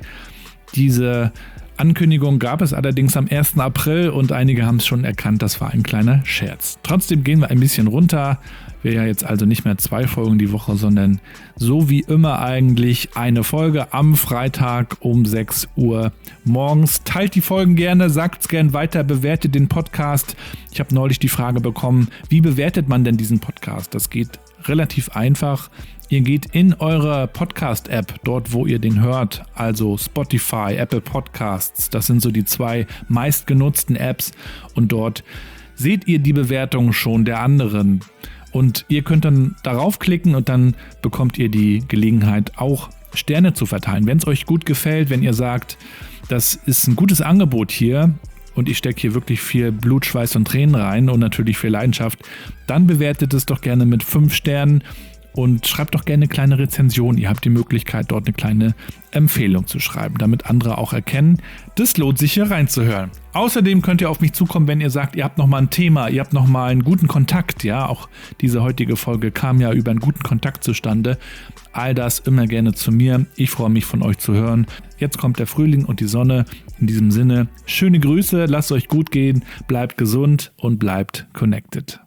Diese Ankündigung gab es allerdings am 1. April und einige haben es schon erkannt, das war ein kleiner Scherz. Trotzdem gehen wir ein bisschen runter. Wäre ja jetzt also nicht mehr 2 Folgen die Woche, sondern so wie immer eigentlich eine Folge am Freitag um 6 Uhr morgens. Teilt die Folgen gerne, sagt es gerne weiter, bewertet den Podcast. Ich habe neulich die Frage bekommen, wie bewertet man denn diesen Podcast? Das geht relativ einfach. Ihr geht in eure Podcast-App, dort wo ihr den hört, also Spotify, Apple Podcasts, das sind so die 2 meistgenutzten Apps, und dort seht ihr die Bewertung schon der anderen. Und ihr könnt dann darauf klicken und dann bekommt ihr die Gelegenheit, auch Sterne zu verteilen. Wenn es euch gut gefällt, wenn ihr sagt, das ist ein gutes Angebot hier und ich stecke hier wirklich viel Blut, Schweiß und Tränen rein und natürlich viel Leidenschaft, dann bewertet es doch gerne mit 5 Sternen und schreibt doch gerne eine kleine Rezension. Ihr habt die Möglichkeit, dort eine kleine Empfehlung zu schreiben, damit andere auch erkennen, das lohnt sich hier reinzuhören. Außerdem könnt ihr auf mich zukommen, wenn ihr sagt, ihr habt nochmal ein Thema, ihr habt nochmal einen guten Kontakt. Ja, auch diese heutige Folge kam ja über einen guten Kontakt zustande. All das immer gerne zu mir. Ich freue mich, von euch zu hören. Jetzt kommt der Frühling und die Sonne. In diesem Sinne, schöne Grüße, lasst euch gut gehen, bleibt gesund und bleibt connected.